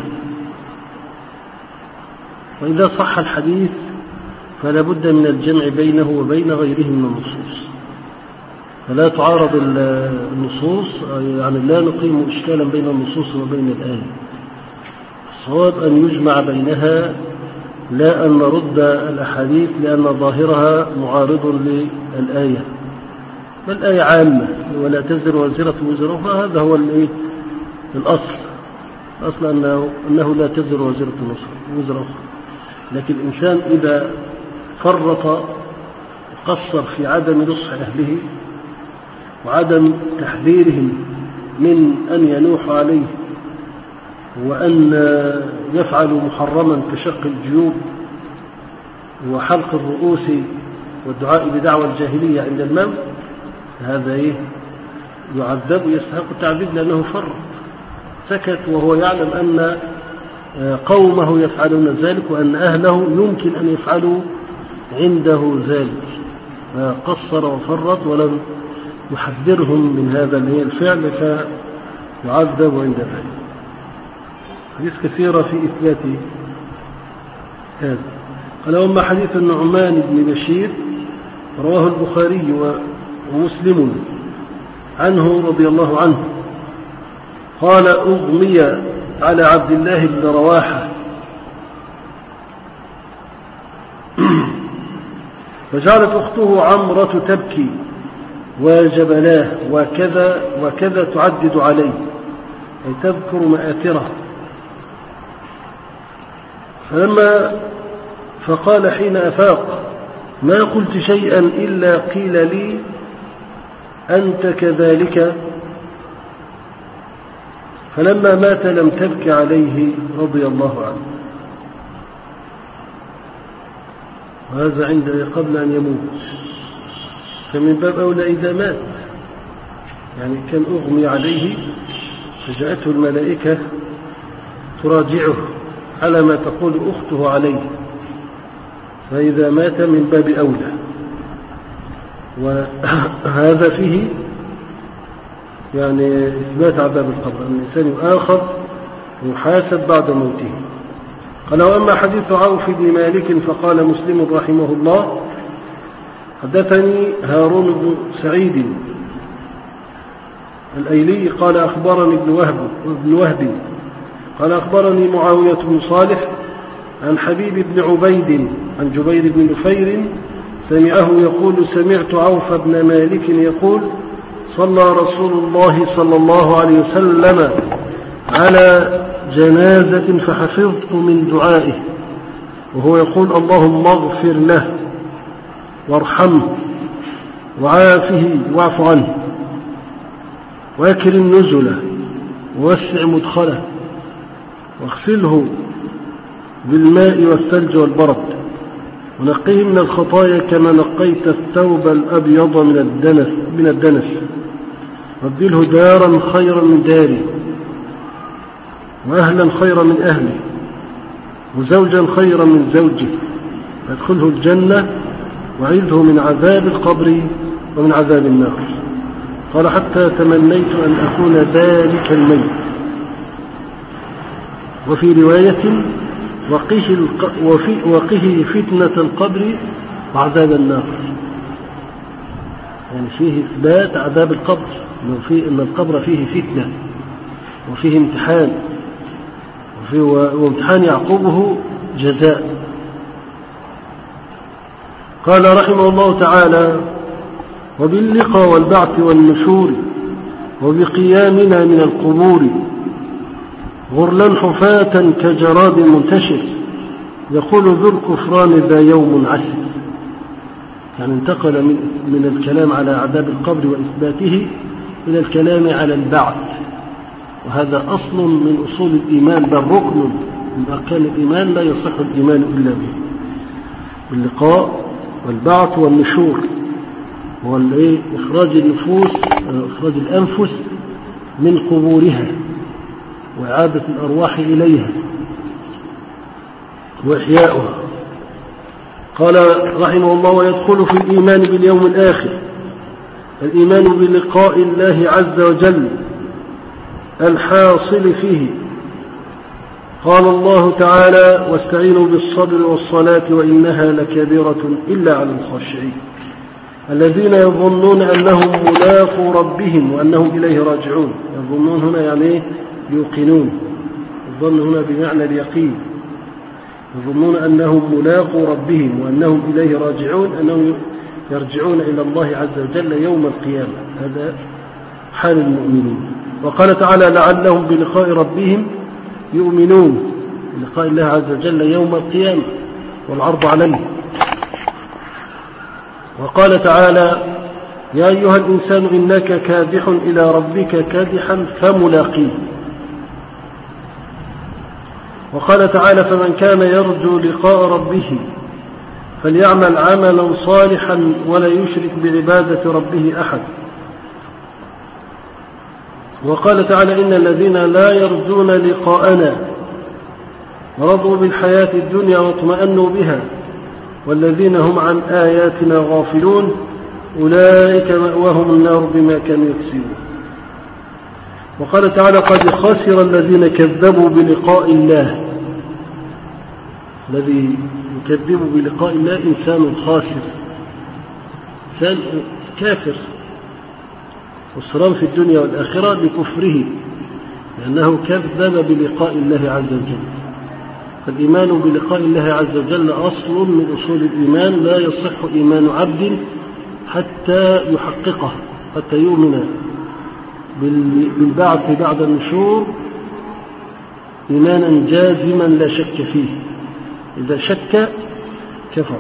وإذا صح الحديث فلا بد من الجمع بينه وبين غيره من النصوص، فلا تعارض النصوص، يعني لا نقيم إشكالا بين النصوص وبين الآية. الصواب أن يجمع بينها، لا أن نرد الأحاديث لأن ظاهرها معارض للآية، بل الآية عامة ولا تزر وازرة وزر أخرى، هذا هو الأصل، الأصل أنه, أنه لا تزر وازرة وزر أخرى. لكن الإنسان إذا فرط وقصر في عدم نصح أهله وعدم تحذيرهم من أن ينوح عليه وأن يفعلوا محرما كشق الجيوب وحلق الرؤوس والدعاء بدعوى الجاهلية عند الموت، هذا إيه؟ يعذب ويستحق التعذيب لأنه فرط، سكت وهو يعلم أن قومه يفعلون ذلك وأن أهله يمكن أن يفعلوا عنده ذلك، فقصر وفرط ولم يحذرهم من هذا الفعل فيعذب عند ذلك. حديث كثيرة في إثبات هذا. قال أما حديث النعمان بن بشير رواه البخاري ومسلم عنه رضي الله عنه قال أغمي على عبد الله بن رواحة فجعلت أخته عمرة تبكي وجبلاه وكذا وكذا تعدد عليه، أي تذكر مآثره. فلما فقال حين أفاق ما قلت شيئا إلا قيل لي أنت كذلك، فلما مات لم تبك عليه رضي الله عنه. وهذا عند قبل أن يموت، فمن باب أولى إذا مات، يعني كان أغمي عليه فجاءته الملائكة تراجعه على ما تقول أخته عليه، فإذا مات من باب أولى. وهذا فيه يعني إثبات عذاب القبر، أن الإنسان يؤاخذ ويحاسب بعد موته. قال وأما حديث عوف بن مالك فقال مسلم رحمه الله حدثني هارون بن سعيد الأيلي قال أخبرني ابن وهب ابن وهب قال أخبرني معاوية بن صالح عن حبيب بن عبيد عن جبير بن نفير سمعه يقول سمعت عوف بن مالك يقول صلى رسول الله صلى الله عليه وسلم على جنازة فحفظت من دعائه وهو يقول اللهم اغفر له وارحمه وعافه واعف عنه واكرم نزله ووسع مدخله واغسله بالماء والثلج والبرد ونقيه من الخطايا كما نقيت الثوب الأبيض من الدنس من الدنس وابدله دارا خيرا من داري وأهلا خيرا من أهلي وزوجا خيرا من زوجي فادخله الجنة وعيده من عذاب القبر ومن عذاب النار. قال حتى تمنيت أن أكون ذلك الميت. وفي رواية وقه, وقه فتنة القبر وعذاب النار، يعني فيه إثبات عذاب القبر، إن القبر فيه فتنة وفيه امتحان وامتحان يعقوبه جزاء. قال رحمه الله تعالى: وباللقاء والبعث والنشور وبقيامنا من القبور غرلا حفاة كجراد منتشر يقول ذو الكفران ذا يوم عسر. يعني انتقل من, من الكلام على عذاب القبر وإثباته إلى الكلام على البعث، وهذا أصل من أصول الإيمان، بل ركن من أركان الإيمان لا يصح الإيمان إلا به. باللقاء والبعث والنشور هو إخراج النفوس إخراج الأنفس من قبورها وإعادة الأرواح إليها وإحياؤها. قال رحمه الله: ويدخل في الإيمان باليوم الآخر الإيمان بلقاء الله عز وجل الحاصل فيه. قال الله تعالى: واستعينوا بالصبر والصلاة وإنها لكبيرة إلا على الخاشعين الذين يظنون أنهم ملاقو ربهم وأنهم إليه راجعون. يظنون هنا يعني يوقنون، الظن هنا بمعنى اليقين. يظنون أنهم ملاقو ربهم وأنهم إليه راجعون، أنهم يرجعون إلى الله عز وجل يوم القيامة. هذا حال المؤمنين. وقال تعالى: لعلهم بلقاء ربهم يؤمنون، بلقاء الله عز وجل يوم القيامة والعرض عليه. وقال تعالى: يا أيها الإنسان إنك كادح إلى ربك كادحا فملاقيه. وقال تعالى: فمن كان يرجو لقاء ربه فليعمل عملا صالحا ولا يشرك بعبادة ربه أحد. وقال تعالى: إن الذين لا يرجون لقاءنا ورضوا بالحياة الدنيا واطمأنوا بها والذين هم عن آياتنا غافلون أولئك مأواهم النار بما كانوا يكسبون. وقال تعالى: قد خسر الذين كذبوا بلقاء الله. الذي يكذب بلقاء الله إنسان خاسر، إنسان كافر، والصرام في الدنيا والآخرة بكفره لأنه كذب بلقاء الله عز وجل. فالإيمان بلقاء الله عز وجل أصل من أصول الإيمان، لا يصح إيمان عبد حتى يحققه، حتى يؤمن بالبعث بعد النشور إيمانا جازما لا شك فيه. إذا شك كفر.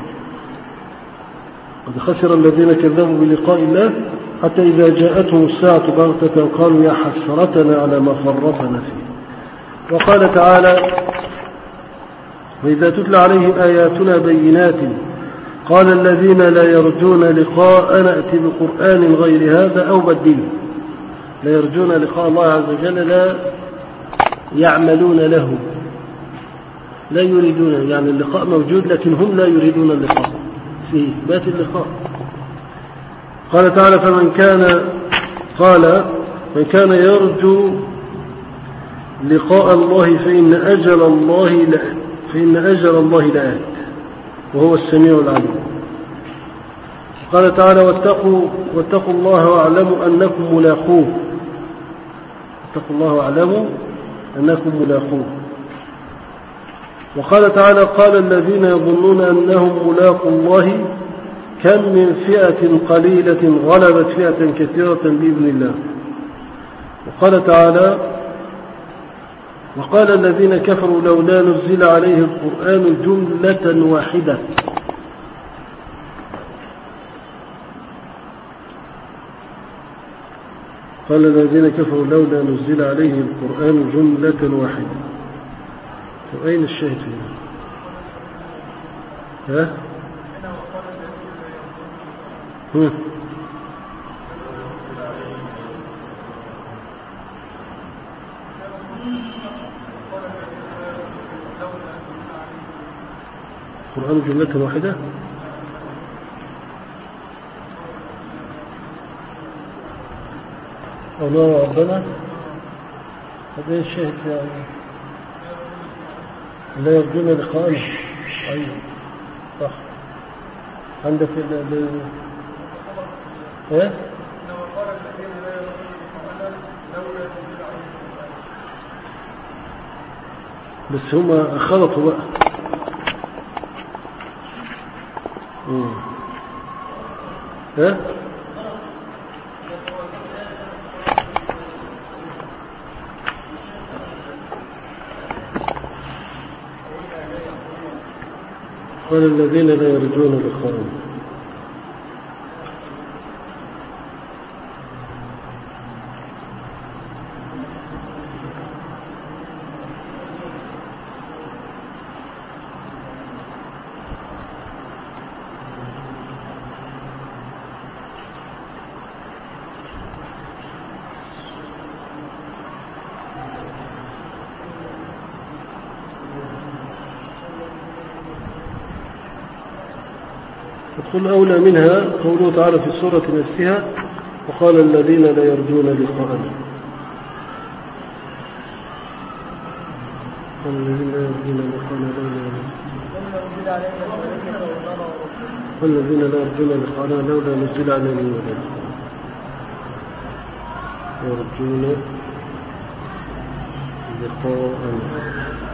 قد خسر الذين كذبوا بلقاء الله حتى إذا جاءتهم الساعة بغتة قالوا يا حسرتنا على ما فرطنا فيه. وقال تعالى: وإذا تتلى عليهم آياتنا بينات قال الذين لا يرجون لقاء نأتي بقرآن غير هذا أو بدله. لا يرجون لقاء الله عز وجل، لا يعملون له، لا يريدون، يعني اللقاء موجود لكن هم لا يريدون اللقاء، في إثبات اللقاء. قال تعالى: فمن كان قال من كان يرجو لقاء الله فإن أجل الله لآت فإن أجل الله لآت وهو السميع العليم. قال تعالى: واتقوا واتقوا الله واعلموا أنكم ملاقوه. اتقوا الله واعلموا أنكم ملاقوه. وقال تعالى: قال الذين يظنون أنهم ملاقوا الله كم من فئة قليلة غلبت فئة كثيرة بإذن الله. وقال تعالى: وقال الذين كفروا لولا نزل عليه القرآن جملة واحدة. قال الذين كفروا لولا نزل عليه القرآن جملة واحدة. أين الشاهد هنا؟ ها؟ هم. القرآن جملة واحدة. الله ربنا هذا الشاهد يعني لا يرجون لقاءنا. أيوة صح. عندك ال ايه بس هم خلطوا بقى. امم ايه قال الذين لا يرجون لقاءنا. قل أولى منها قوله تعالى في السورة نفسها وقال الذين لا يرجون لقاءنا. الذين لا يرجون لقاءنا والذين لا يرجون لقاءنا لولا نزل علينا الملائكة يرجون لقاءنا.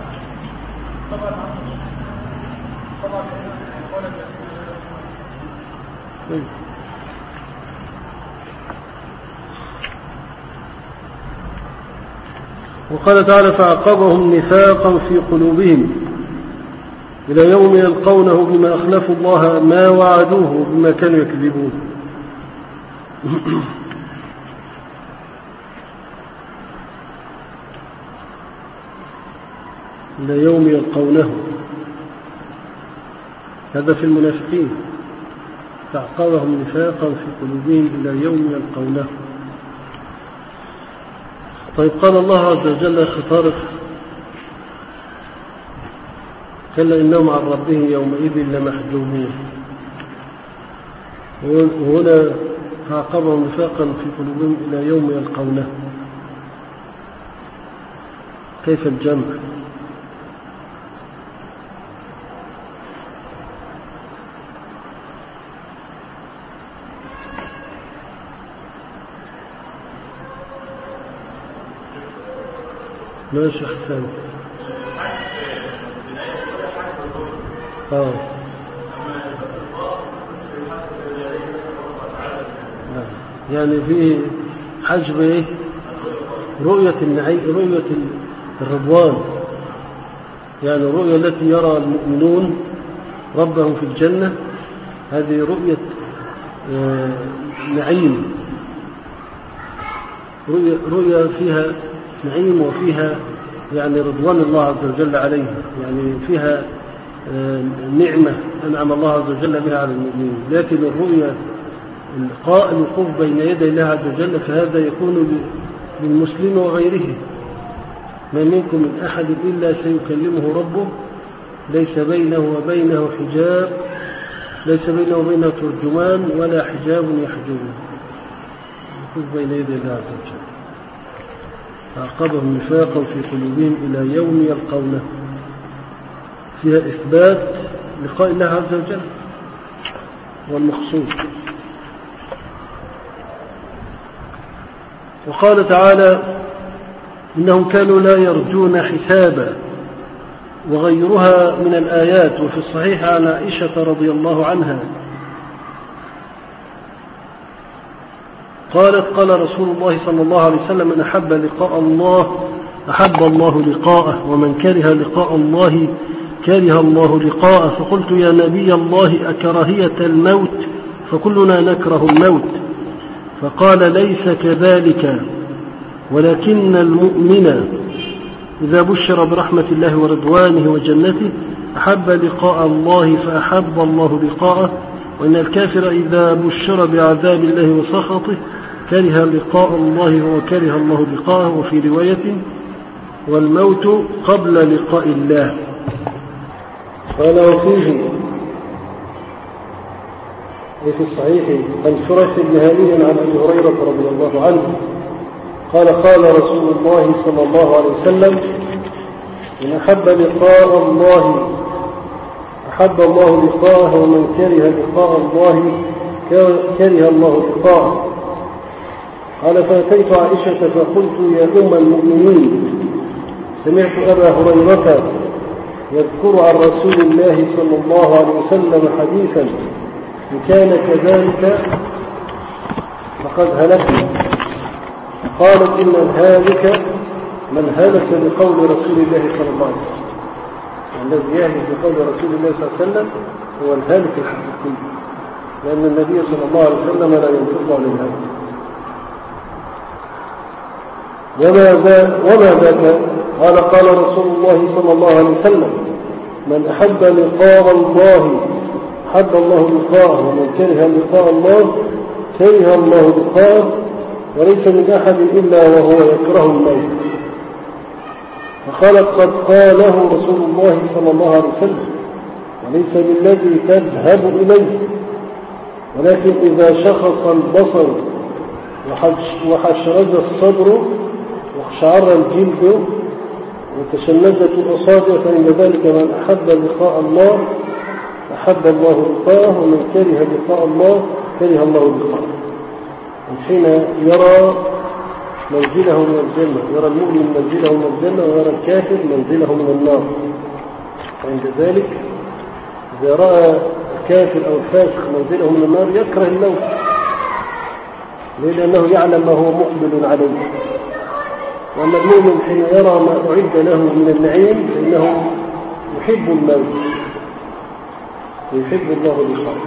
وقال تعالى فعقبهم نفاقا في قلوبهم إلى يوم يلقونه بما أخلفوا الله ما وعدوه بما كانوا يكذبون. إلى يوم يلقونه هذا في المنافقين. فعقبهم نفاقا في قلوبهم إلى يوم يلقونه. طيب قال الله عز وجل خطارف كلا إنهم عن ربهم يومئذ لمحجوبون. وهنا فعقبهم نفاقا في قلوبهم إلى يوم يلقونه. كيف الجمع؟ ماشي أحسن. آه. يعني في حجب إيه؟ رؤية النعيم، رؤية الرضوان، يعني الرؤية التي يرى المؤمنون ربهم في الجنة، هذه رؤية آه نعيم، رؤية, رؤية فيها نعيم وفيها يعني رضوان الله عز وجل عليه، يعني فيها نعمة أنعم الله عز وجل بها على المؤمنين. لكن الرؤية اللقاء الوقوف بين يدي الله عز وجل فهذا يكون للمسلم وغيره. ما منكم من أحد إلا سيكلمه ربه ليس بينه وبينه حجاب، ليس بينه وبينه ترجمان ولا حجاب يحجبه، الوقوف بين يدي الله عز وجل. فعقبهم نفاقا في قلوبهم إلى يوم يلقونه، فيها إثبات لقاء الله عز وجل والمقصود. وقال تعالى إنهم كانوا لا يرجون حسابا وغيرها من الآيات. وفي الصحيح عن عائشة رضي الله عنها قالت قال رسول الله صلى الله عليه وسلم من أحب لقاء الله أحب الله لقاءه ومن كره لقاء الله كره الله لقاءه. فقلت يا نبي الله أكراهية الموت؟ فكلنا نكره الموت. فقال ليس كذلك، ولكن المؤمن إذا بشر برحمة الله ورضوانه وجنته أحب لقاء الله فأحب الله لقاءه وإن الكافر إذا بشر بعذاب الله وسخطه كره لقاء الله وكره الله لقاءه. وفي رواية والموت قبل لقاء الله. قال وفيه في الصحيح عن شريح بن هانئ عن أبي هريرة رضي الله عنه قال قال رسول الله صلى الله عليه وسلم من أحب لقاء الله أحب الله لقاءه ومن كره لقاء الله كره الله لقاءه. قال فأتيت عائشة فقلت يا أم المؤمنين سمعت أبا هريرة يذكر عن رسول الله صلى الله عليه وسلم حديثا إن كان كذلك فقد هلكنا. قالت إن الهالك من هلك بقول رسول الله صلى الله عليه وسلم. الذي يهلك بقول رسول الله صلى الله عليه وسلم هو الهالك الحقيقي لأن النبي صلى الله عليه وسلم لا ينطق عن الهالك. وما ذاك قال قال رسول الله صلى الله عليه وسلم من أحب لقاء الله أحب الله لقاءه ومن كره لقاء الله كره الله لقاءه وليس من أحد إلا وهو يكره الموت. فقالت قد قاله رسول الله صلى الله عليه وسلم وليس بالذي تذهب إليه ولكن إذا شخص البصر وحشرج الصدر واقشعر الجلد وتشنجت الأصابع فإن ذلك من أحب لقاء الله أحب الله لقاءه ومن كره لقاء الله كره الله لقاءه. حين يرى منزله من الجنة يرى المؤمن منزله من الجنة ويرى الكافر منزله من النار. عند ذلك إذا رأى الكافر أو الفاسق منزله من النار يكره الموت لأنه يعلم ما هو مقبل عليه. وأما المؤمن حين يرى ما أعد له من النعيم فإنه يحب الموت ويحب الله لقاءه.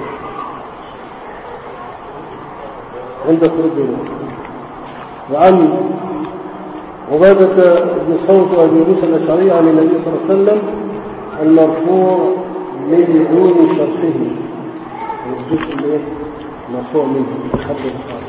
عند خروج وعن عبادة بن صوت وأبي موسى الأشعري عن النبي صلى الله عليه وسلم المرفوع من دون شرحه الجزء المرفوع منه حد الصحابة.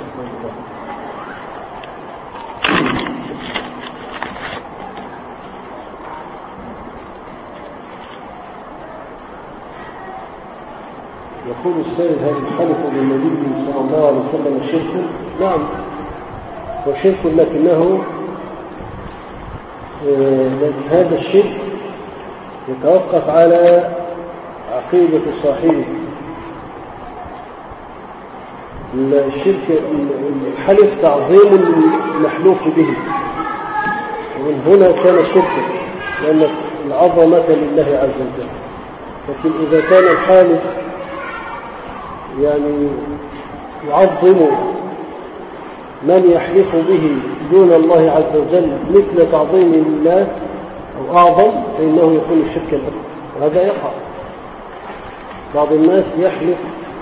يقول السائل هل الحلف بالنبي صلى الله عليه وسلم شرك؟ نعم وشرك لكنه هذا الشرك يتوقف على عقيدة صاحبه. الشرك الحلف تعظيم المحلوف به ومن هنا كان شركا لأن العظمة لله عز وجل. لكن إذا كان الحالف يعني يعظم من يحلف به دون الله عز وجل مثل تعظيم الله أو أعظم فإنه يكون شركا أكبر. وهذا يقع. بعض الناس يحلف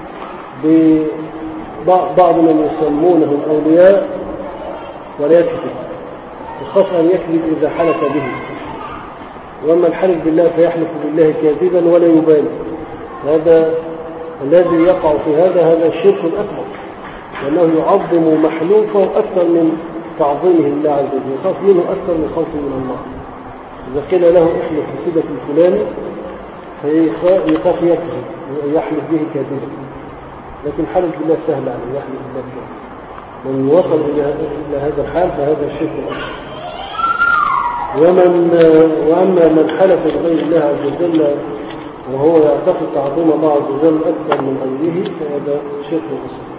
ببعض من يسمونه الأولياء ولا يكذب يخاف أن يكذب إذا حلف به. وأما الحلف بالله فيحلف بالله كاذبا ولا يبالي. هذا الذي يقع في هذا هذا الشرك الأكبر لأنه يعظم محلوفه أكثر من تعظيمه الله عز وجل يخاف منه أكثر من خوفه من الله. إذا قيل له احلف بصدق الفلاني فيخاف يكذب ويحلف به كاذبا. لكن حلف بالله سهل عليه يحلف بالله كاذبا. من وصل إلى هذا الحال فهذا الشرك الأكبر. ومن وأما من حلف بغير الله عز وجل وهو يعتقد تعظيم الله عز وجل أكثر من غيره فهذا شرك أصغر.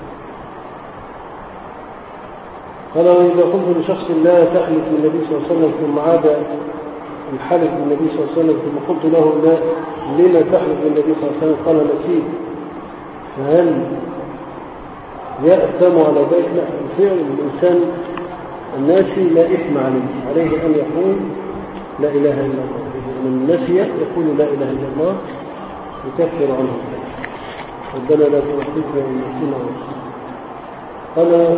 قال وإذا قلت لشخص لا تحلف بالنبي صلى الله عليه وسلم ثم عاد الحلف بالنبي صلى الله عليه وسلم ثم قلت له لا لما تحلف بالنبي صلى الله عليه وسلم قال نسيت فهل يأثم على ذلك؟ لا الفعل الإنسان الناسي لا إثم عليه عليه أن يقول لا إله إلا الله. من نسي يقول لا إله إلا الله يكفر عنه ربنا لا تؤاخذنا إن نسينا قال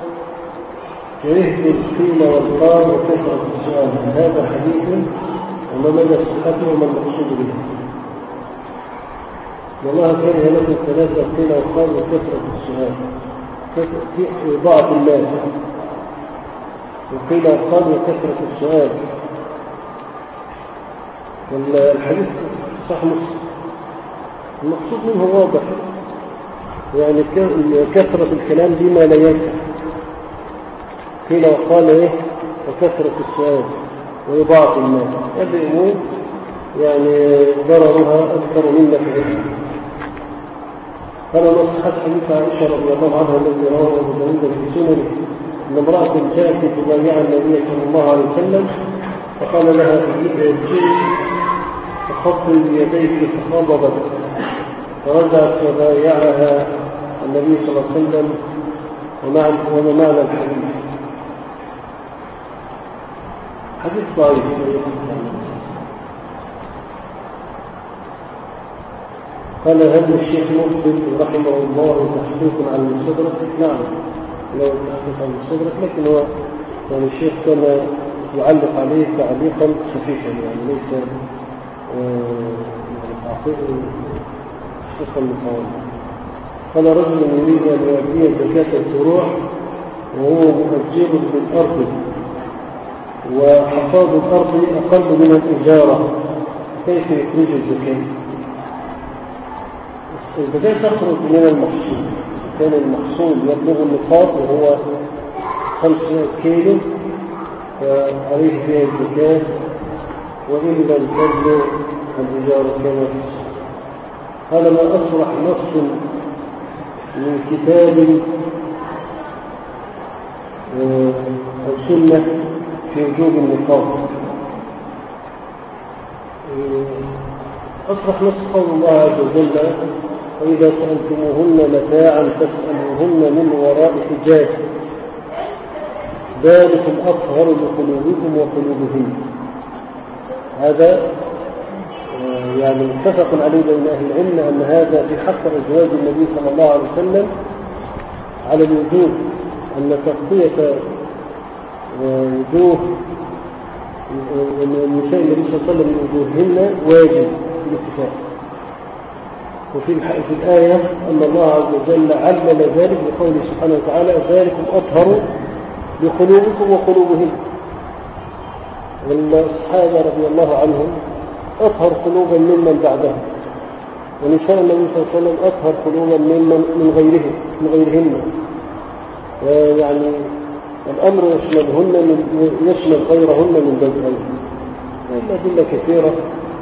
كرهت القيل والقال وكثرة السؤال. هذا حديث وما مدى صحته وما المقصود به. والله كره لكم ثلاثة قيل وقال وكثرة السؤال في إضاعة المال وقيل وقال وكثرة السؤال. والحديث صح مسلم المقصود منه واضح، يعني كثرة الكلام بما لا ينفع. قيل وقال ايه وكثرة السؤال وإضاعة المال، هذه أمور يعني ضررها أكثر من نفعها. قال نصحت حديث عائشة رضي الله عنها الذي رواه أبو داود في سننه أن امرأة جاءت تبايع النبي صلى الله عليه وسلم فقال لها ارجعي فخطي بيديك فغضبت فرجعت فبايعها النبي صلى الله عليه وسلم. وما معنى الحديث؟ حديث ضعيف. قال هذا الشيخ مقبل رحمه الله تحقيق عن المستدرك. نعم لو تحقيق عن المستدرك، لكن هو يعني الشيخ كان يعلق عليه تعليقا خفيفا، يعني ليس تحقيقا مطولا. قال رجل يريد ان يؤدي زكاة الزروع وهو مؤجر بالارض وحصاد الارض اقل من الاجاره، كيف يخرج الزكاة؟ الزكاة تخرج من المحصول. كان المحصول يبلغ النصاب وهو خمسة كيلو فعليه فيها الزكاة، وإن لم تبلغ الإجارة كما في. هذا ما أصبح نص من كتاب أو سنة في وجوب النصاب. أصبح نص قول الله عز وجل وإذا سألتموهن متاعا فاسألوهن من وراء حجاب ذلكم أطهر لقلوبكم وقلوبهن. هذا يعني متفق عليه بين أهل العلم أن هذا في حق أزواج النبي صلى الله عليه وسلم على الوجوب، أن تغطية وجوه النساء النبي صلى الله عليه وسلم من وجوههن واجب بالاتفاق. وفي في الآية أن الله عز وجل علل ذلك بقوله سبحانه وتعالى ذلكم أطهر لقلوبكم وقلوبهم. والصحابة رضي الله عنهم أطهر قلوبا ممن بعدهم، ونساء النبي صلى الله عليه وسلم أطهر قلوبا ممن من غيرهم من غيرهن. يعني الأمر يشملهن من يشمل غيرهن من بدء. الأدلة كثيرة.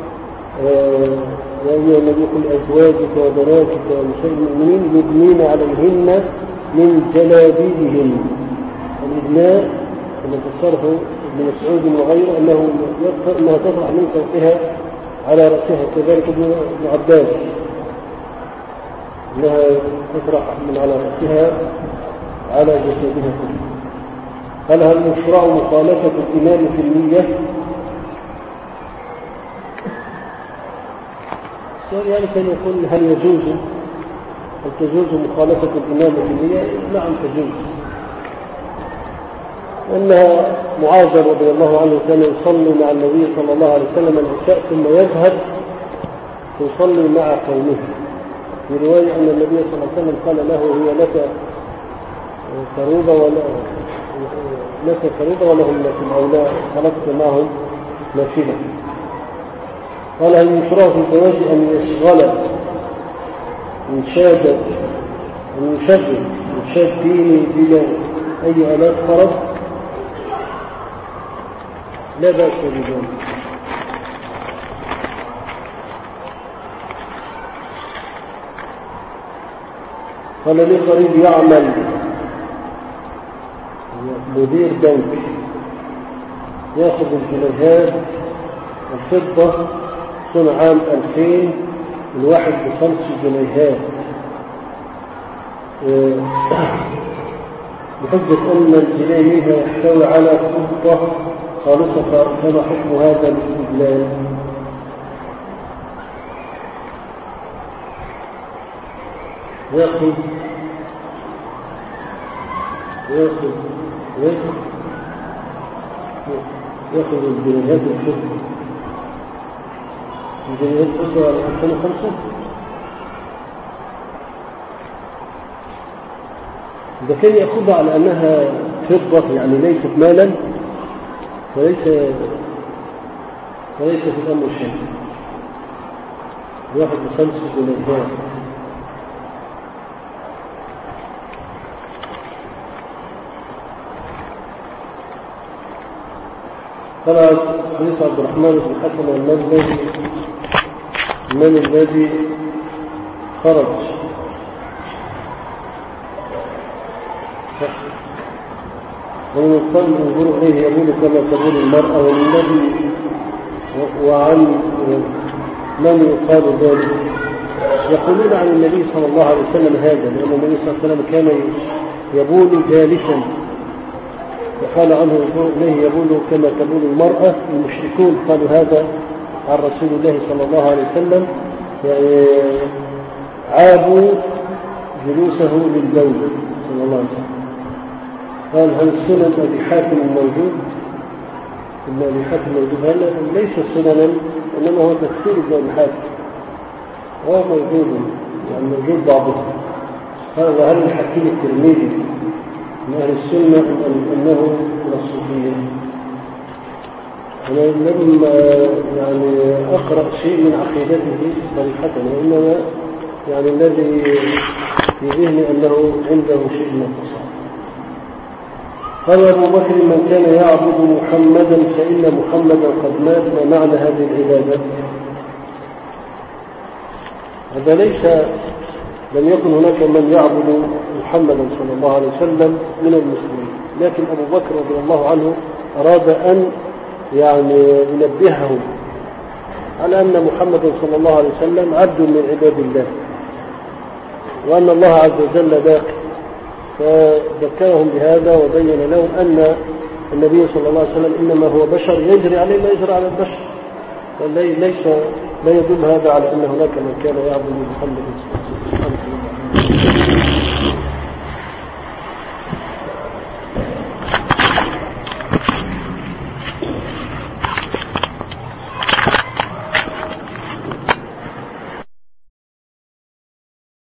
يا أيها النبي قل أزواجك وبناتك ونساء المؤمنين يدنين عليهن من جلابيبهن. الإدناء كما فسره ابن مسعود وغيره أنه أنها تطرح من فوقها على رأسها، كذلك ابن عباس أنها تطرح من على رأسها على جسدها كله. هل هل يشرع مخالفة الإمام في النية؟ يعني كان يقول هل يجوز هل تجوز مخالفة الإمام في النية؟ نعم تجوز. أنها معاذ رضي الله عنه كان يصلي مع النبي صلى الله عليه وسلم العشاء ثم يذهب يصلي مع قومه. في رواية أن النبي صلى الله عليه وسلم قال له هي لك فريضة ولا لك فريضة ولهم لكم أو لا خلقت معهم نافلة. قال هل يشرع في الزواج أن يشغل إنشاد أن يشغل إنشاد ديني بلا أي آلات فرض؟ لا بأس بذلك. قال لي قريب يعمل مدير بنك ياخذ الجنيهات الفضة سنة عام ألفين الواحد بخمس جنيهات بحجة أن الجنيه يحتوي على فضة خالصة، فما حكم هذا الاستدلال؟ ياخذ ياخذ ياخذ ياخذ الجنيهات الفضة الجنيهات الفضة على ألفين وخمسة إذا كان يأخذها على أنها فضة يعني ليست مالا فليس فليس في الأمر شيء. واحد بخمس جنيهات قال حديث عبد الرحمن بن حكم الذي من الذي خرج ومن القلب ينظر إليه يقول كما تقول المرأة والذي وعن من يقال ذلك. يقولون عن النبي صلى الله عليه وسلم هذا لأن النبي صلى الله عليه وسلم كان يبول جالسا وقال عنه ينظر إليه يبول كما تبول المرأة. المشركون قالوا هذا عن رسول الله صلى الله عليه وسلم يعني عابوا جلوسه للبول صلى الله عليه وسلم. قال هل سنن أبي حاتم موجود؟ إن أبي حاتم موجود هذا ليس سننا إنما هو تفسير ابن أبي حاتم هو موجود يعني موجود بعضه. قال وهل الحكيم الترمذي من أهل السنة أنه من الصوفية؟ أنا لم يعني أقرأ شيء من عقيدته صريحة وإنما يعني الذي في ذهني أنه عنده شيء من التصرف. قال أبو بكر من كان يعبد محمدا فإن محمدا قد مات. ما معنى هذه العبادة؟ هذا ليس لم يكن هناك من يعبد محمدا صلى الله عليه وسلم من المسلمين لكن أبو بكر رضي الله عنه أراد أن يعني ينبههم على أن محمدا صلى الله عليه وسلم عبد من عباد الله وأن الله عز وجل باقي. فذكرهم بهذا وبين لهم أن النبي صلى الله عليه وسلم إنما هو بشر يجري عليه ما يجري على البشر. ليس لا يدل هذا على أن هناك من كان يعبد محمد